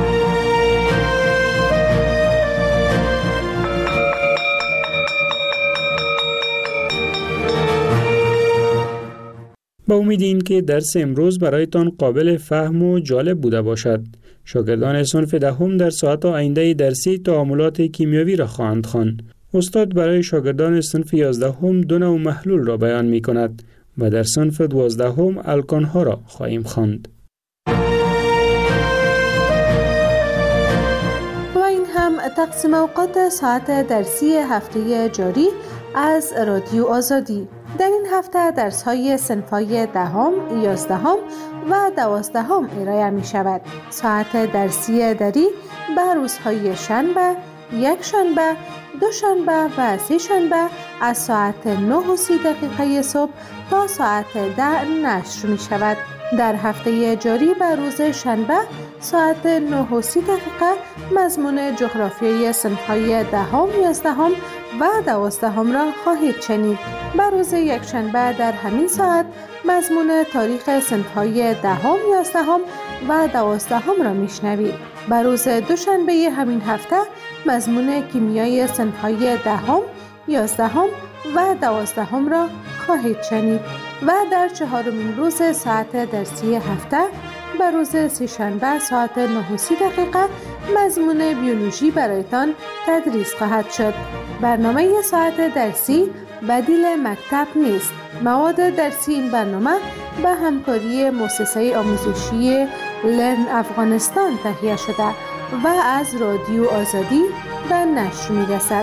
با امید این که درس امروز برایتان قابل فهم و جالب بوده باشد. شاگردان صنف 10 در ساعت آینده درسی تعاملات کیمیاوی را خواهند خواند. استاد برای شاگردان صنف 11 دو نوع محلول را بیان می کند و در صنف 12 الکان ها را خواهیم خواند. و این هم تقسیم اوقات ساعت درسی هفته جاری از رادیو آزادی. در این هفته درس‌های صنف‌های 10، 11 و 12 ارائه می شود. ساعت درسی دری به روزهای شنبه، یک شنبه، دو شنبه و سه شنبه از ساعت 9:30 صبح تا ساعت 10 نشر می شود. در هفته جاری به روز شنبه ساعت 9:30 مضمون جغرافیایی صنف‌های دهم، 11 و 12 را خواهید شنید. بر روز یکشنبه در همین ساعت مضمون تاریخ صنف‌های دهم، 11 و 12 را میشنوید. بر روز دوشنبه همین هفته مضمون کیمیای صنف‌های دهم، 11 و 12 را خواهید شنید و در 4مین روز ساعت درسی هفته بر روز سه‌شنبه ساعت 9:30 مضمون بیولوژی برایتان تدریس خواهد شد. برنامه ساعت درسی بدیل مکتب نیست. مواد درسی این برنامه به همکاری مؤسسه آموزشی لرن افغانستان تهیه شده و از رادیو آزادی به نشر می‌رسد.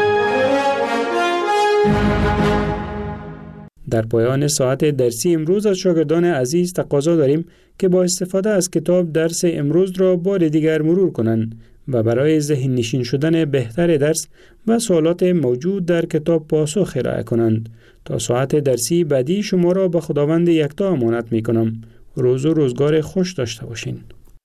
در پایان ساعت درسی امروز از شاگردان عزیز تقاضا داریم که با استفاده از کتاب درس امروز را بار دیگر مرور کنند و برای ذهن نشین شدن بهتر درس و سوالات موجود در کتاب پاسخ ارائه کنند. تا ساعت درسی بعدی شما را به خداوند یکتا امانت می کنم. روز و روزگار خوش داشته باشین.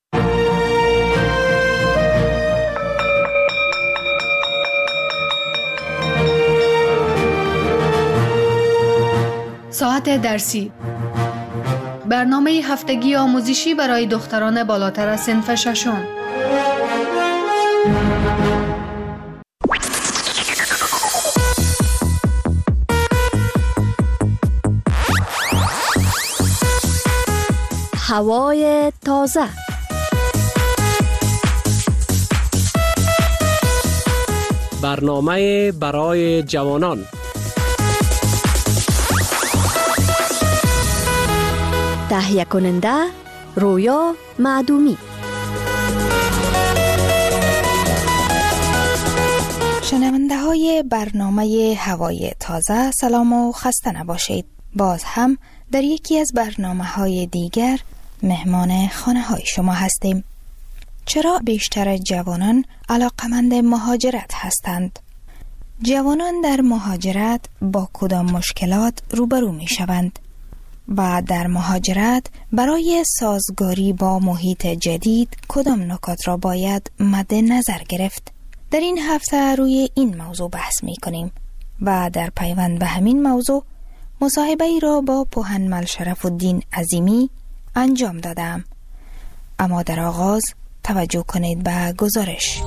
ساعت درسی، برنامه هفتگی آموزشی برای دختران بالاتر از صنف ششم. هوای تازه، برنامه برای جوانان، تهیه کننده رویا معدومی. شنونده های برنامه هوای تازه، سلام و خسته نباشید. باز هم در یکی از برنامه های دیگر مهمان خانه های شما هستیم. چرا بیشتر جوانان علاقمند مهاجرت هستند؟ جوانان در مهاجرت با کدام مشکلات روبرو می شوند؟ و در مهاجرت برای سازگاری با محیط جدید کدام نکات را باید مد نظر گرفت؟ در این هفته روی این موضوع بحث می کنیم و در پیوند به همین موضوع مصاحبه ای را با پوهنمل شرف الدین عظیمی انجام دادم. اما در آغاز توجه کنید به گزارش.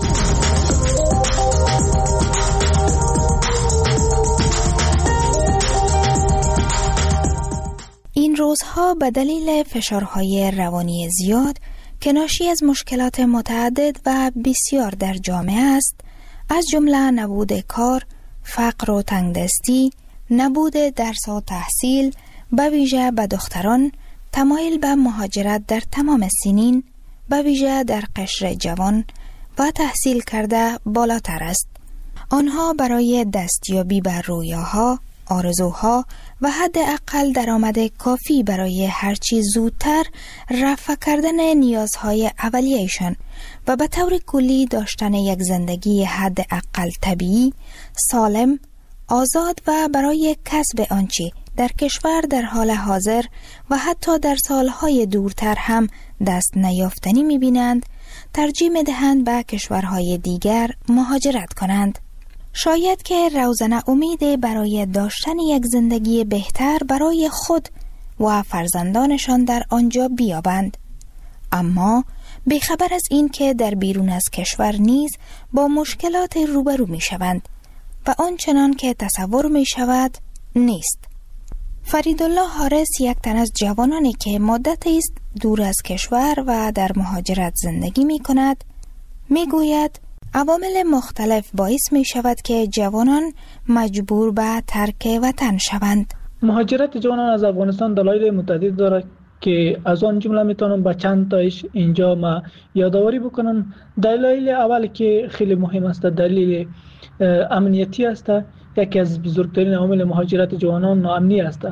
این روزها به دلیل فشارهای روانی زیاد که ناشی از مشکلات متعدد و بسیار در جامعه است، از جمله نبود کار، فقر و تنگدستی، نبود درس و تحصیل، به ویژه به دختران تمایل به مهاجرت در تمام سنین، به ویژه در قشر جوان و تحصیل کرده بالاتر است. آنها برای دستیابی به رویاها، آرزوها و حداقل درآمد کافی برای هرچی زودتر رفع کردن نیازهای اولیه‌شان و به طور کلی داشتن یک زندگی حداقل طبیعی، سالم، آزاد و برای کسب آنچه در کشور در حال حاضر و حتی در سالهای دورتر هم دست نیافتنی می‌بینند، ترجیح می‌دهند به کشورهای دیگر مهاجرت کنند. شاید که روزنه امید برای داشتن یک زندگی بهتر برای خود و فرزندانشان در آنجا بیابند، اما بیخبر از این که در بیرون از کشور نیز با مشکلات روبرو می شوند و آنچنان که تصور می شود نیست. فریدالله حارس یک تن از جوانانی که مدتی است دور از کشور و در مهاجرت زندگی می کند می گوید عوامل مختلف باعث می شود که جوانان مجبور به ترک وطن شوند. مهاجرت جوانان از افغانستان دلایل متعدد دارد که از آن جمله میتونم با چند تایش اینجا ما یادآوری بکنم. دلایل اول که خیلی مهم است دلیل امنیتی است. یکی از بزرگترین عوامل مهاجرت جوانان ناامنی است.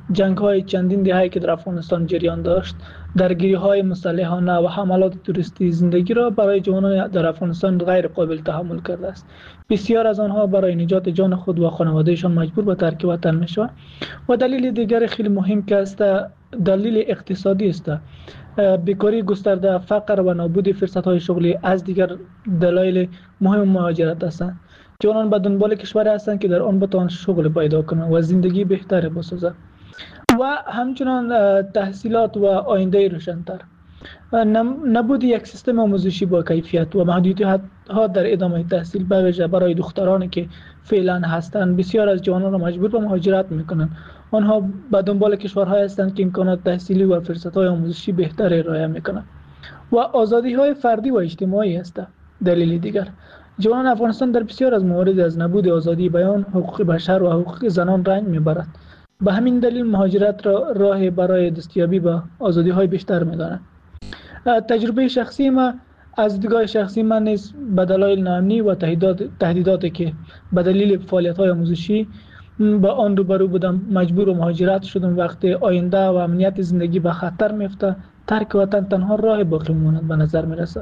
جنگ‌های چندین دهه‌ای که در افغانستان جریان داشت، درگیری‌های مسلحانه و حملات توریستی زندگی را برای جوانان در افغانستان غیر قابل تحمل کرده است. بسیار از آنها برای نجات جان خود و خانوادهشان مجبور به ترک وطن می‌شوند. و دلیل دیگر خیلی مهم که است دلیل اقتصادی است. بیکاری گسترده، فقر و نابود فرصت‌های شغلی از دیگر دلایل مهم مهاجرت هستند. جوانان به دنبال کشوری هستند که در آن بتوانند شغل پیدا کنند و زندگی بهتری بسازند و همچنان تحصیلات و آینده روشن‌تر. نبود یک سیستم آموزشی با کیفیت و محدودیت‌ها در ادامه تحصیل به ویژه برای دخترانی که فعلا هستند بسیار از جوانان را مجبور به مهاجرت می‌کنند. آنها به دنبال کشورهایی هستند که امکانات تحصیلی و فرصت‌های آموزشی بهتری ارائه می‌کنند و آزادی‌های فردی و اجتماعی هستند. دلیل دیگر، جوانان افغانستان در بسیار از موارد از نبود آزادی بیان، حقوق بشر و حقوق زنان رنج می‌برند. به همین دلیل مهاجرت را راه برای دستیابی به آزادی‌های بیشتر می‌دانند. تجربه شخصی ما از دیدگاه شخصی من نیز به دلایل ناامنی و تهدیداتی که به دلیل فعالیت‌های آموزشی با آن روبرو بودم مجبور به مهاجرت شدم. وقتی آینده و امنیت زندگی به خطر میفته، ترک وطن تنها راه باقی ماند به نظر میرسه.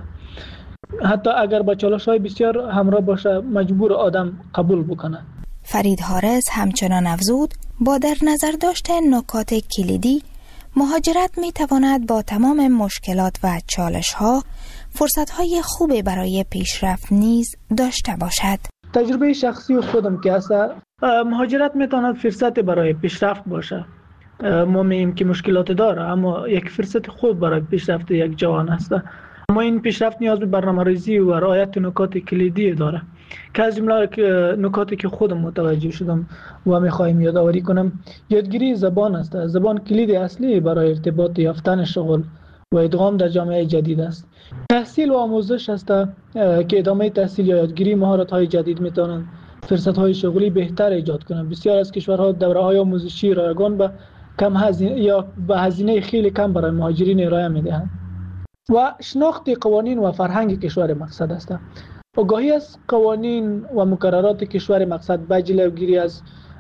حتی اگر با چالش‌های بسیار همراه باشه مجبور آدم قبول بکنه. فرید حارس همچنان افزود با در نظر داشتن نکات کلیدی، مهاجرت می تواند با تمام مشکلات و چالش‌ها فرصت‌های خوبی برای پیشرفت نیز داشته باشد. تجربه شخصی خودم که است، مهاجرت می تواند فرصت برای پیشرفت باشه. ما میگیم که مشکلات داره اما یک فرصت خوب برای پیشرفت یک جوان است. اما این پیشرفت نیاز به برنامه‌ریزی و رعایت نکات کلیدی داره که از جمله نکاتی که خودم متوجه شدم و می‌خوایم یادآوری کنم، یادگیری زبان است. زبان کلید اصلی برای ارتباط یافتن شغل و ادغام در جامعه جدید است. تحصیل و آموزش است که ادامه تحصیل یا یادگیری مهارت‌های جدید می‌توانند فرصت‌های شغلی بهتر ایجاد کنند. بسیار از کشورها دوره‌های آموزشی رایگان به کم هزینه یا به هزینه خیلی کم برای مهاجرین ارائه می‌دهند. و شناخت قوانین و فرهنگ کشور مقصد است. آگاهی از قوانین و مقررات کشور مقصد به جلوگیری از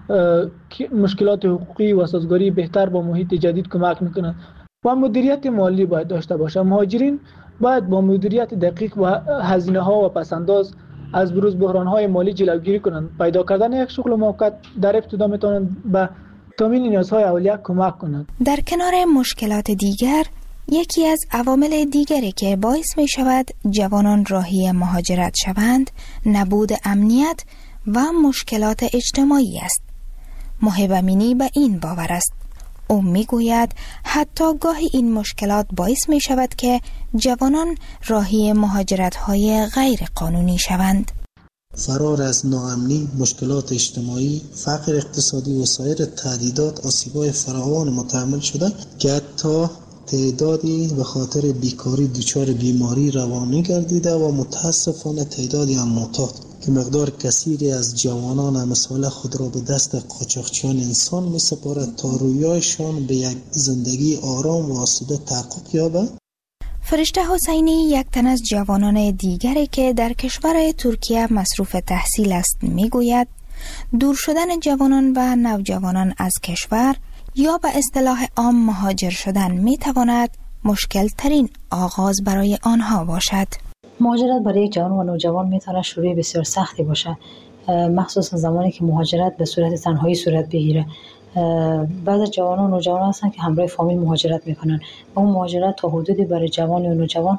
مشکلات حقوقی و سازگاری بهتر با محیط جدید کمک می‌کند. و مدیریت مالی باید داشته باشه. مهاجرین باید با مدیریت دقیق و هزینه‌ها و پس‌انداز از بروز بحران‌های مالی جلوگیری کنند. پیدا کردن یک شغل موقت در ابتدا می‌تواند به تامین نیازهای اولیه کمک کند. در کنار مشکلات دیگر، یکی از عوامل دیگری که باعث می شود جوانان راهی مهاجرت شوند، نبود امنیت و مشکلات اجتماعی است. محب امینی به این باور است. او می گوید حتی گاهی این مشکلات باعث می شود که جوانان راهی مهاجرت های غیر قانونی شوند. فرار از ناامنی، مشکلات اجتماعی، فقر اقتصادی و سایر تهدیدات آسیب‌های فراوان متحمل شده که حتی تعدادی به خاطر بیکاری دچار بیماری روانی گردیده و متاسفانه تعدادی هم معتاد که مقدار کثیری از جوانان امثال خود را به دست قاچاقچیان انسان می سپارد تا رویایشان به یک زندگی آرام و آسوده تحقق یابد. فرشته حسینی یک تن از جوانان دیگری که در کشور ترکیه مصروف تحصیل است میگوید دور شدن جوانان و نوجوانان از کشور یا به اصطلاح عام مهاجر شدن میتواند مشکل ترین آغاز برای آنها باشد. مهاجرت برای یک جوان و نوجوان میتواند شروع بسیار سختی باشد، مخصوصا زمانی که مهاجرت به صورت تنهایی صورت بگیره. بعض از جوانان و نوجوانان هستند که همراه فامیل مهاجرت میکنن و اون مهاجرت تا حدودی برای جوان و نوجوان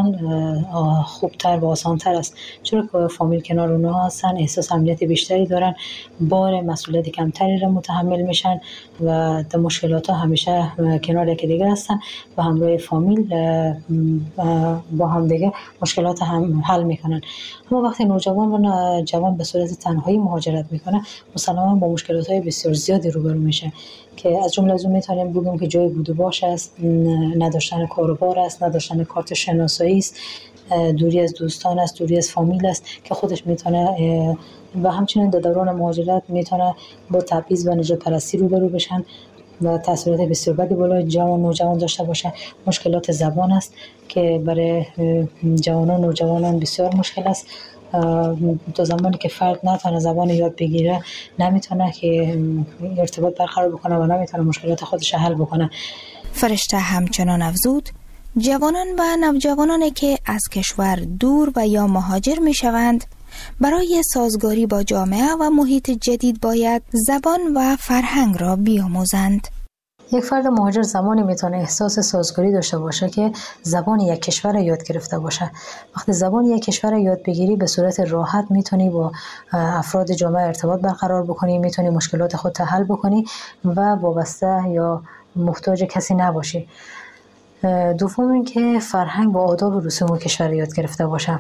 خوبتر و آسانتر است، چون که فامیل کنار اونها هستن، احساس امنیت بیشتری دارن، بار مسئولیت کمتری را متحمل میشن و در مشکلات ها همیشه کنار یکدیگر هستن و همراه فامیل با هم دیگه مشکلات هم حل میکنن. اما وقتی نوجوان و جوان به صورت تنهایی مهاجرت میکنه مسلماً با مشکلات های بسیار زیادی روبرو میشه که از جمله از اون میتونیم بگیم که جای بود و باش است، نداشتن کاروبار است، نداشتن کارت شناسایی است، دوری از دوستان است، دوری از فامیل است که خودش میتونه و همچنین در دوران مهاجرت میتونه با تبعیض و نژاد پرستی روبرو بشن و تاثیرات بسیار بدی بالای جوان و نوجوان داشته باشه. مشکلات زبان است که برای جوانان و نوجوانان بسیار مشکل است تا زمانی که فرد نتونه زبان یاد بگیره نمیتونه که ارتباط برقرار بکنه و نمیتونه مشکلات خودش حل بکنه. فرشته همچنان افزود جوانان و نوجوانانی که از کشور دور و یا مهاجر می شوند برای سازگاری با جامعه و محیط جدید باید زبان و فرهنگ را بیاموزند. یک فرد مهاجر زمانی میتونه احساس سازگاری داشته باشه که زبان یک کشور یاد گرفته باشه. وقتی زبان یک کشور یاد بگیری به صورت راحت میتونی با افراد جامعه ارتباط برقرار بکنی، میتونی مشکلات خود را حل بکنی و وابسته یا محتاج کسی نباشی. دوم اینکه فرهنگ و آداب و رسوم کشور یاد گرفته باشه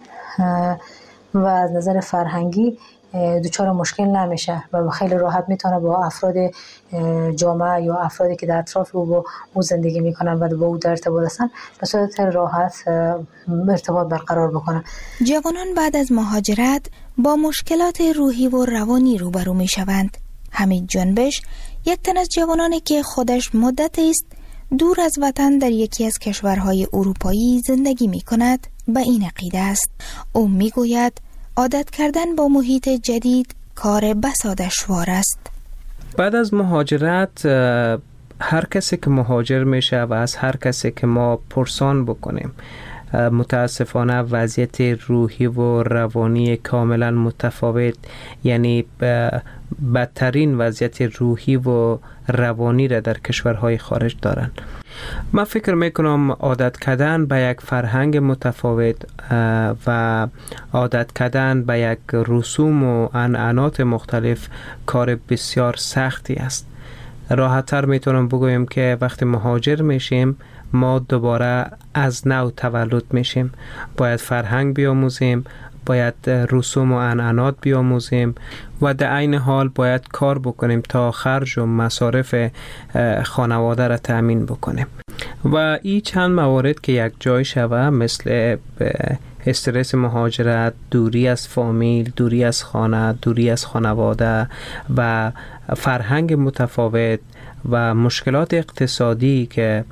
و از نظر فرهنگی دچار مشکل نمیشه و خیلی راحت میتونه با افراد جامعه یا افرادی که در اطراف او با او زندگی میکنن و با او در ارتباط هستن به صورت راحت ارتباط برقرار بکنه. جوانان بعد از مهاجرت با مشکلات روحی و روانی روبرو میشوند. حمید جنبش یک تن از جوانانی که خودش مدت است دور از وطن در یکی از کشورهای اروپایی زندگی می کند به این عقیده است. او می گوید عادت کردن با محیط جدید کار بسا دشوار است. بعد از مهاجرت هر کسی که مهاجر میشه و از هر کسی که ما پرسان بکنیم متاسفانه وضعیت روحی و روانی کاملا متفاوت، یعنی بدترین وضعیت روحی و روانی را در کشورهای خارج دارند. من فکر میکنم عادت کردن به یک فرهنگ متفاوت و عادت کردن به یک رسوم و عنعنات مختلف کار بسیار سختی است. راحت‌تر میتونم بگویم که وقتی مهاجر میشیم ما دوباره از نو تولد میشیم. باید فرهنگ بیاموزیم، باید رسوم و عنعنات بیاموزیم و در عین حال باید کار بکنیم تا خرج و مصارف خانواده را تأمین بکنیم. و این چند موارد که یک جای شوه مثل استرس مهاجرت، دوری از فامیل، دوری از خانه، دوری از خانواده و فرهنگ متفاوت و مشکلات اقتصادی که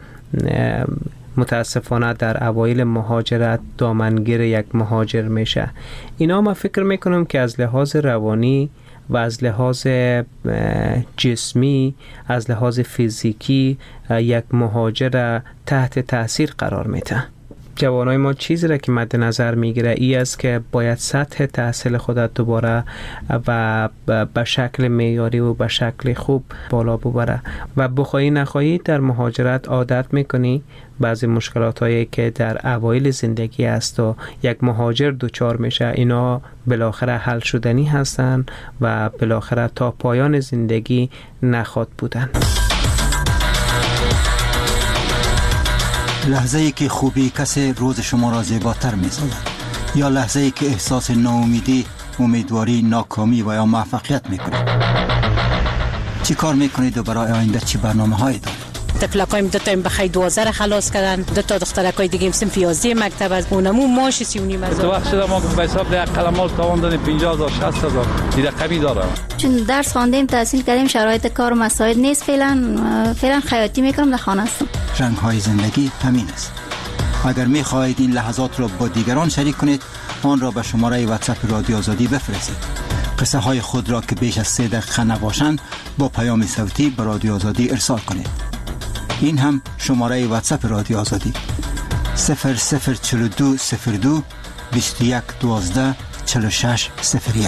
متاسفانه در اوایل مهاجرت دامنگیر یک مهاجر میشه، اینا ما فکر میکنم که از لحاظ روانی و از لحاظ جسمی، از لحاظ فیزیکی یک مهاجر تحت تاثیر قرار میده. جوانای ما چیزی را که مد نظر میگیره ای است که باید سطح تحصیل خودت دوباره و به شکل معیاری و به شکل خوب بالا ببره و بخواهی نخواهی در مهاجرت عادت میکنی بعضی مشکلات هایی که در اوایل زندگی است و یک مهاجر دوچار میشه اینا بالاخره حل شدنی هستن و بالاخره تا پایان زندگی نخواهد بودن. لحظه ای که خوبی کسی روز شما را زیباتر می سازد یا لحظه ای که احساس ناامیدی، امیدواری، ناکامی و یا موفقیت می کنید. چی کار می کنید و برای آینده چی برنامه هایی دارید؟ تفلقایم دو تا بخای 12 خلاص کردن، دو تا دخترکای دیگه صنف 11 مکتب از اونمو ماش 39 هزار. تو وقت شده ما به حساب ده قلمال تاوان دادیم 50000 60000 این رقمی داره. چون درس خواندیم تحصیل کردیم شرایط کار مساعد نیست، فعلا خیاطی میکنم در خانه هستم. رنگ های زندگی همین است. اگر می خواهید این لحظات را با دیگران شریک کنید آن را به شماره واتساپ رادیو آزادی بفرستید. قصه های خود را که بیش از 3 دقیقه نباشند با پیام صوتی به رادیو آزادی ارسال کنید. این هم شماره واتساپ رادیو آزادی 0042 02 21 12 46 01.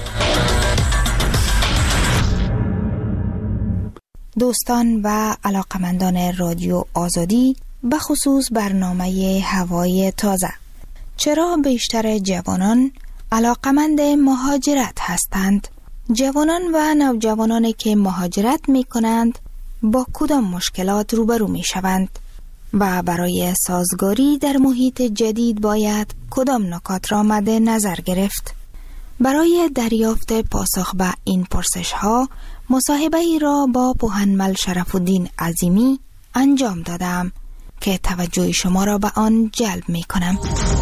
دوستان و علاقمندان رادیو آزادی به خصوص برنامه هوای تازه، چرا بیشتر جوانان علاقمند مهاجرت هستند؟ جوانان و نوجوانانی که مهاجرت می کنند با کدام مشکلات روبرو می شوند و برای سازگاری در محیط جدید باید کدام نکات را مد نظر گرفت؟ برای دریافت پاسخ به این پرسش ها مصاحبه ای را با پوهنمل شرف الدین عظیمی انجام دادم که توجه شما را به آن جلب می کنم.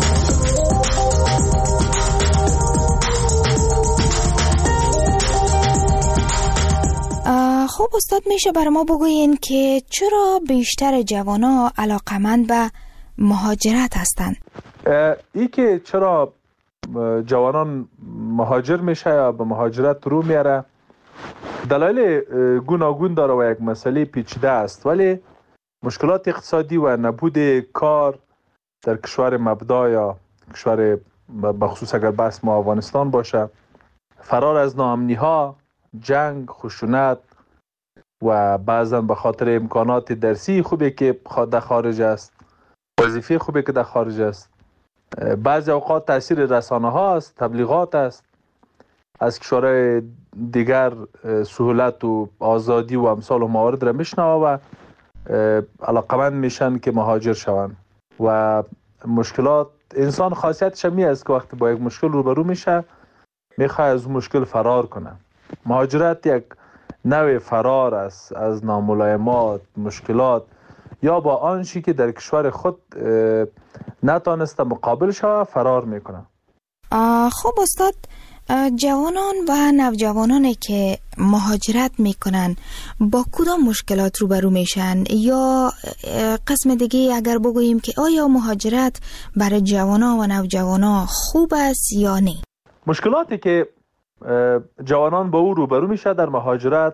خب استاد میشه برای ما بگوین که چرا بیشتر جوانا علاقمند به مهاجرت هستند؟ ای که چرا جوانان مهاجر میشه یا به مهاجرت رو میاره. دلایل گوناگون داره و یک مسئله پیچیده است، ولی مشکلات اقتصادی و نبود کار در کشور مبدا یا کشور بخصوص اگر بحث ما افغانستان باشه، فرار از ناامنی ها، جنگ، خشونت و بعضا به خاطر امکانات درسی خوبی که در خارج است، وظیفه خوبی که در خارج است، بعضی اوقات تاثیر رسانه ها است، تبلیغات است، از کشورهای دیگر سهولت و آزادی و امثال و موارد را میشنوه و علاقمند میشن که مهاجر شوند. و مشکلات انسان خاصیتش می است که وقتی با یک مشکل روبرو میشه میخواد از اون مشکل فرار کنه. مهاجرت یک نوع فرار است از ناملایمات، مشکلات یا با آنچه که در کشور خود نتانسته مقابل شوه فرار میکنه. خب استاد، جوانان و نوجوانانی که مهاجرت میکنن با کدام مشکلات روبرو میشن؟ یا قسم دیگه اگر بگوییم که آیا مهاجرت برای جوانان و نوجوانان خوب است یا نه؟ مشکلاتی که جوانان با او روبرو میشه در مهاجرت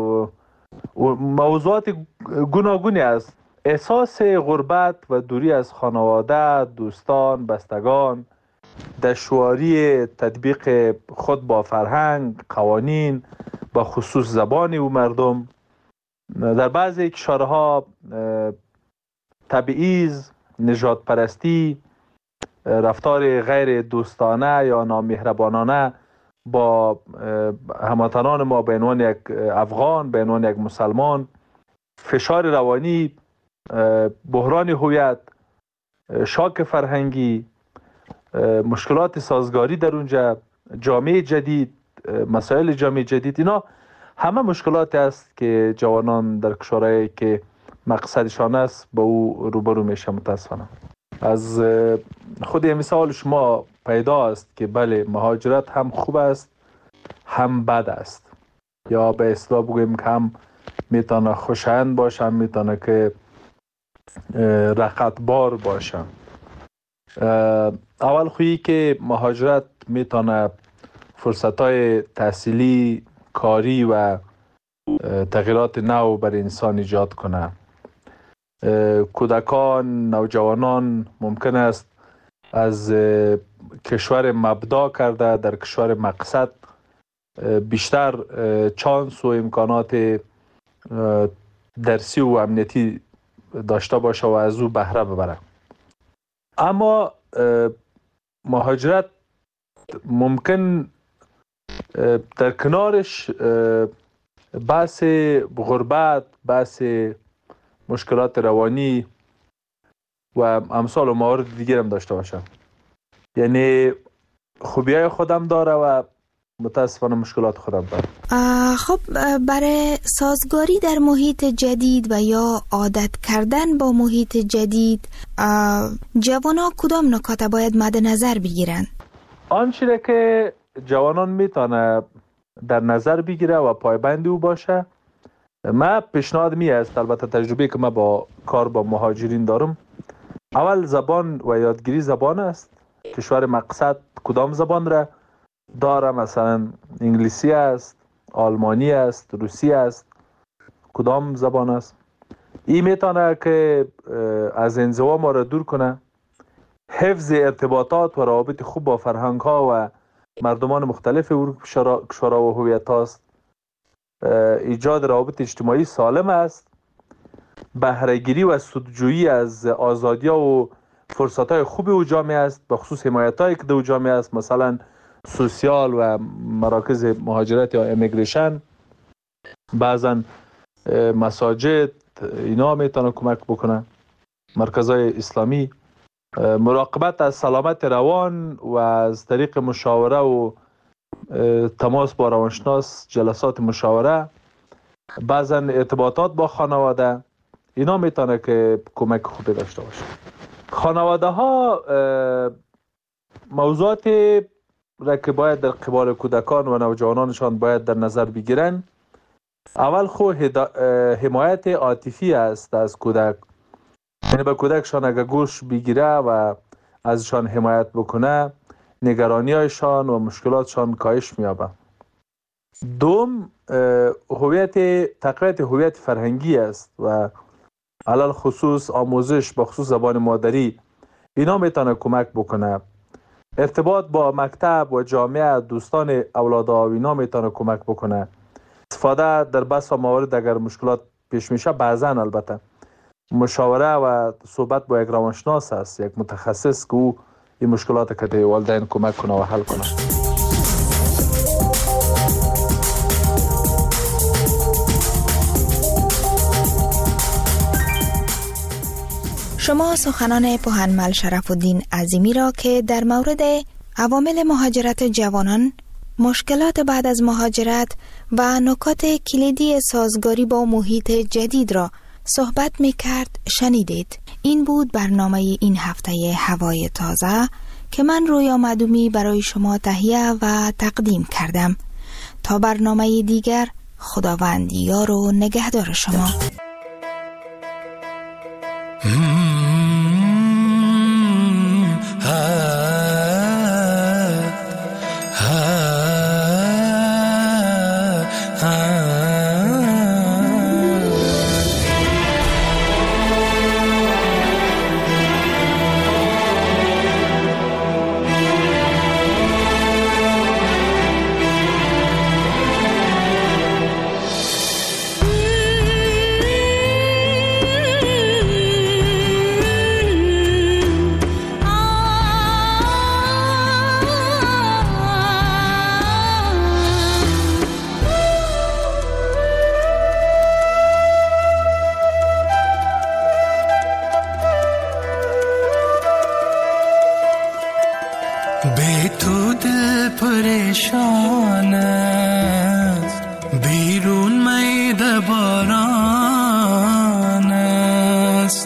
موضوعات گوناگونی است. احساس غربت و دوری از خانواده، دوستان، بستگان، دشواری تطبیق خود با فرهنگ، قوانین، با خصوص زبان او مردم. در بعضی کشورها تبعیض، نژاد پرستی، رفتار غیر دوستانه یا نامهربانانه با هموطنان ما به عنوان یک افغان، به عنوان یک مسلمان، فشار روانی، بحران هویت، شاک فرهنگی، مشکلات سازگاری در اونجا، جامعه جدید، مسائل جامعه جدید، اینا همه مشکلات است که جوانان در کشورهایی که مقصدشان است با او روبرو میشه. متاسفانه از خود مثال شما پیدا است که بله، مهاجرت هم خوب است هم بد است، یا به اصطلاح بگوییم که هم میتونه خوشایند باشه، هم میتونه که رقتبار باشه. اول خویی که مهاجرت میتونه فرصتهای تحصیلی، کاری و تغییرات نو بر انسان ایجاد کنه. کودکان، نوجوانان ممکن است از کشور مبدا کرده در کشور مقصد بیشتر چانس و امکانات درسی و امنیتی داشته باشه و از او بهره ببره. اما مهاجرت ممکن در کنارش بحث غربت، بحث مشکلات روانی و امثال و موارد دیگر هم داشته باشه. یعنی خوبیای خودم داره و متاسفانه مشکلات خودم داره. خب برای سازگاری در محیط جدید و یا عادت کردن با محیط جدید جوانان کدام نکات باید مد نظر بگیرن؟ آنچه که جوانان میتونه در نظر بگیره و پایبند او باشه، من پیشنهاد می است، البته تجربه که من با کار با مهاجرین دارم، اول زبان و یادگیری زبان است. کشور مقصد کدام زبان را داره؟ مثلا انگلیسی است، آلمانی است، روسی است، کدام زبان است؟ این میتونه که از انزوا ما را دور کنه. حفظ ارتباطات و روابط خوب با فرهنگ ها و مردمان مختلف کشورها و هویت هاست. ایجاد روابط اجتماعی سالم است. بهره‌گیری و سودجویی از آزادی ها و فرصت های خوب او جامعه است، به خصوص حمایت هایی که در جامعه است، مثلا سوسیال و مراکز مهاجرت یا امیگریشن، بعضا مساجد، اینا میتونه کمک بکنه، مرکزهای اسلامی. مراقبت از سلامت روان و از طریق مشاوره و تماس با روانشناس، جلسات مشاوره، بعضا ارتباطات با خانواده، اینا میتونه که کمک خوبی داشته باشه. خانواده ها موضوعات را که باید در قبال کودکان و نوجوانانشان باید در نظر بگیرن. اول حمایت عاطفی است از کودک، یعنی به کودکشان اگر گوش بگیره و ازشان حمایت بکنه، نگرانی هایشان و مشکلاتشان کاهش می‌یابد. دوم، تقویت هویت فرهنگی است و علل خصوص آموزش با خصوص زبان مادری اینا میتونه کمک بکنه. ارتباط با مکتب و جامعه، دوستان اولادها و اینا میتونه کمک بکنه. استفاده در بس و موارد اگر مشکلات پیش میشه، بعضا البته مشاوره و صحبت با یک روانشناس است، یک متخصص که او این مشکلات که در والدین کمک کنه و حل کنه. شما سخنان پوهنمل شرف الدین عظیمی را که در مورد عوامل مهاجرت جوانان، مشکلات بعد از مهاجرت و نکات کلیدی سازگاری با محیط جدید را صحبت می کرد شنیدید. این بود برنامه این هفته هوای تازه که من رویا معدومی برای شما تهیه و تقدیم کردم. تا برنامه دیگر، خداوند یار و نگهدار شما. پریشان است، بیرون میده باران است.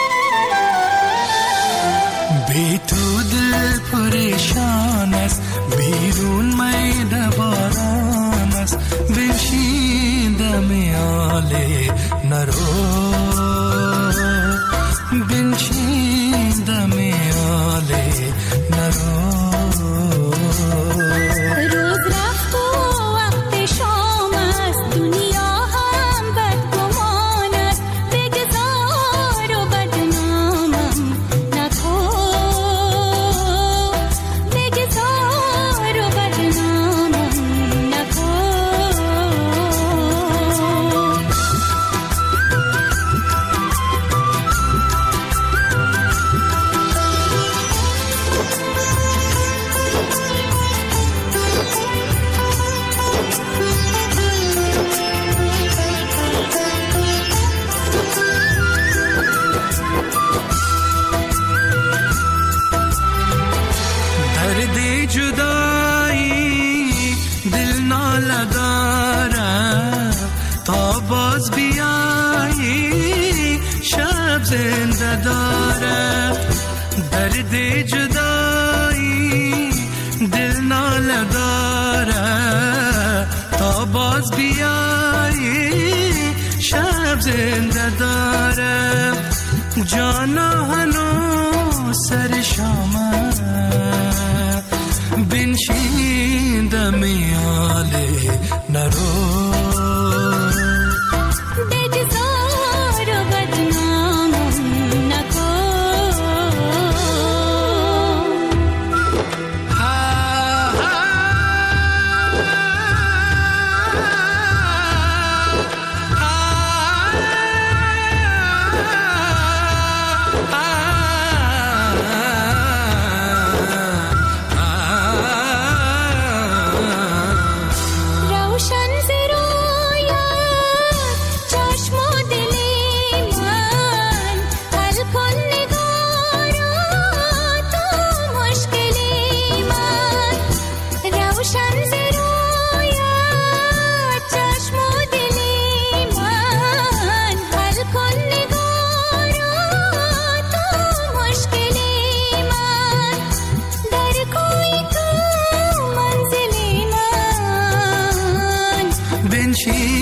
بی تو دل پریشان است، بیرون میده باران است. بنشین دم آله نرو، بنشین دم آله نرو. زنده داره درد جدایی، دل ناله داره تا باز بیایی. شب زنده داره جانا هنو سر شامه، بنشین دمی آله نرو. She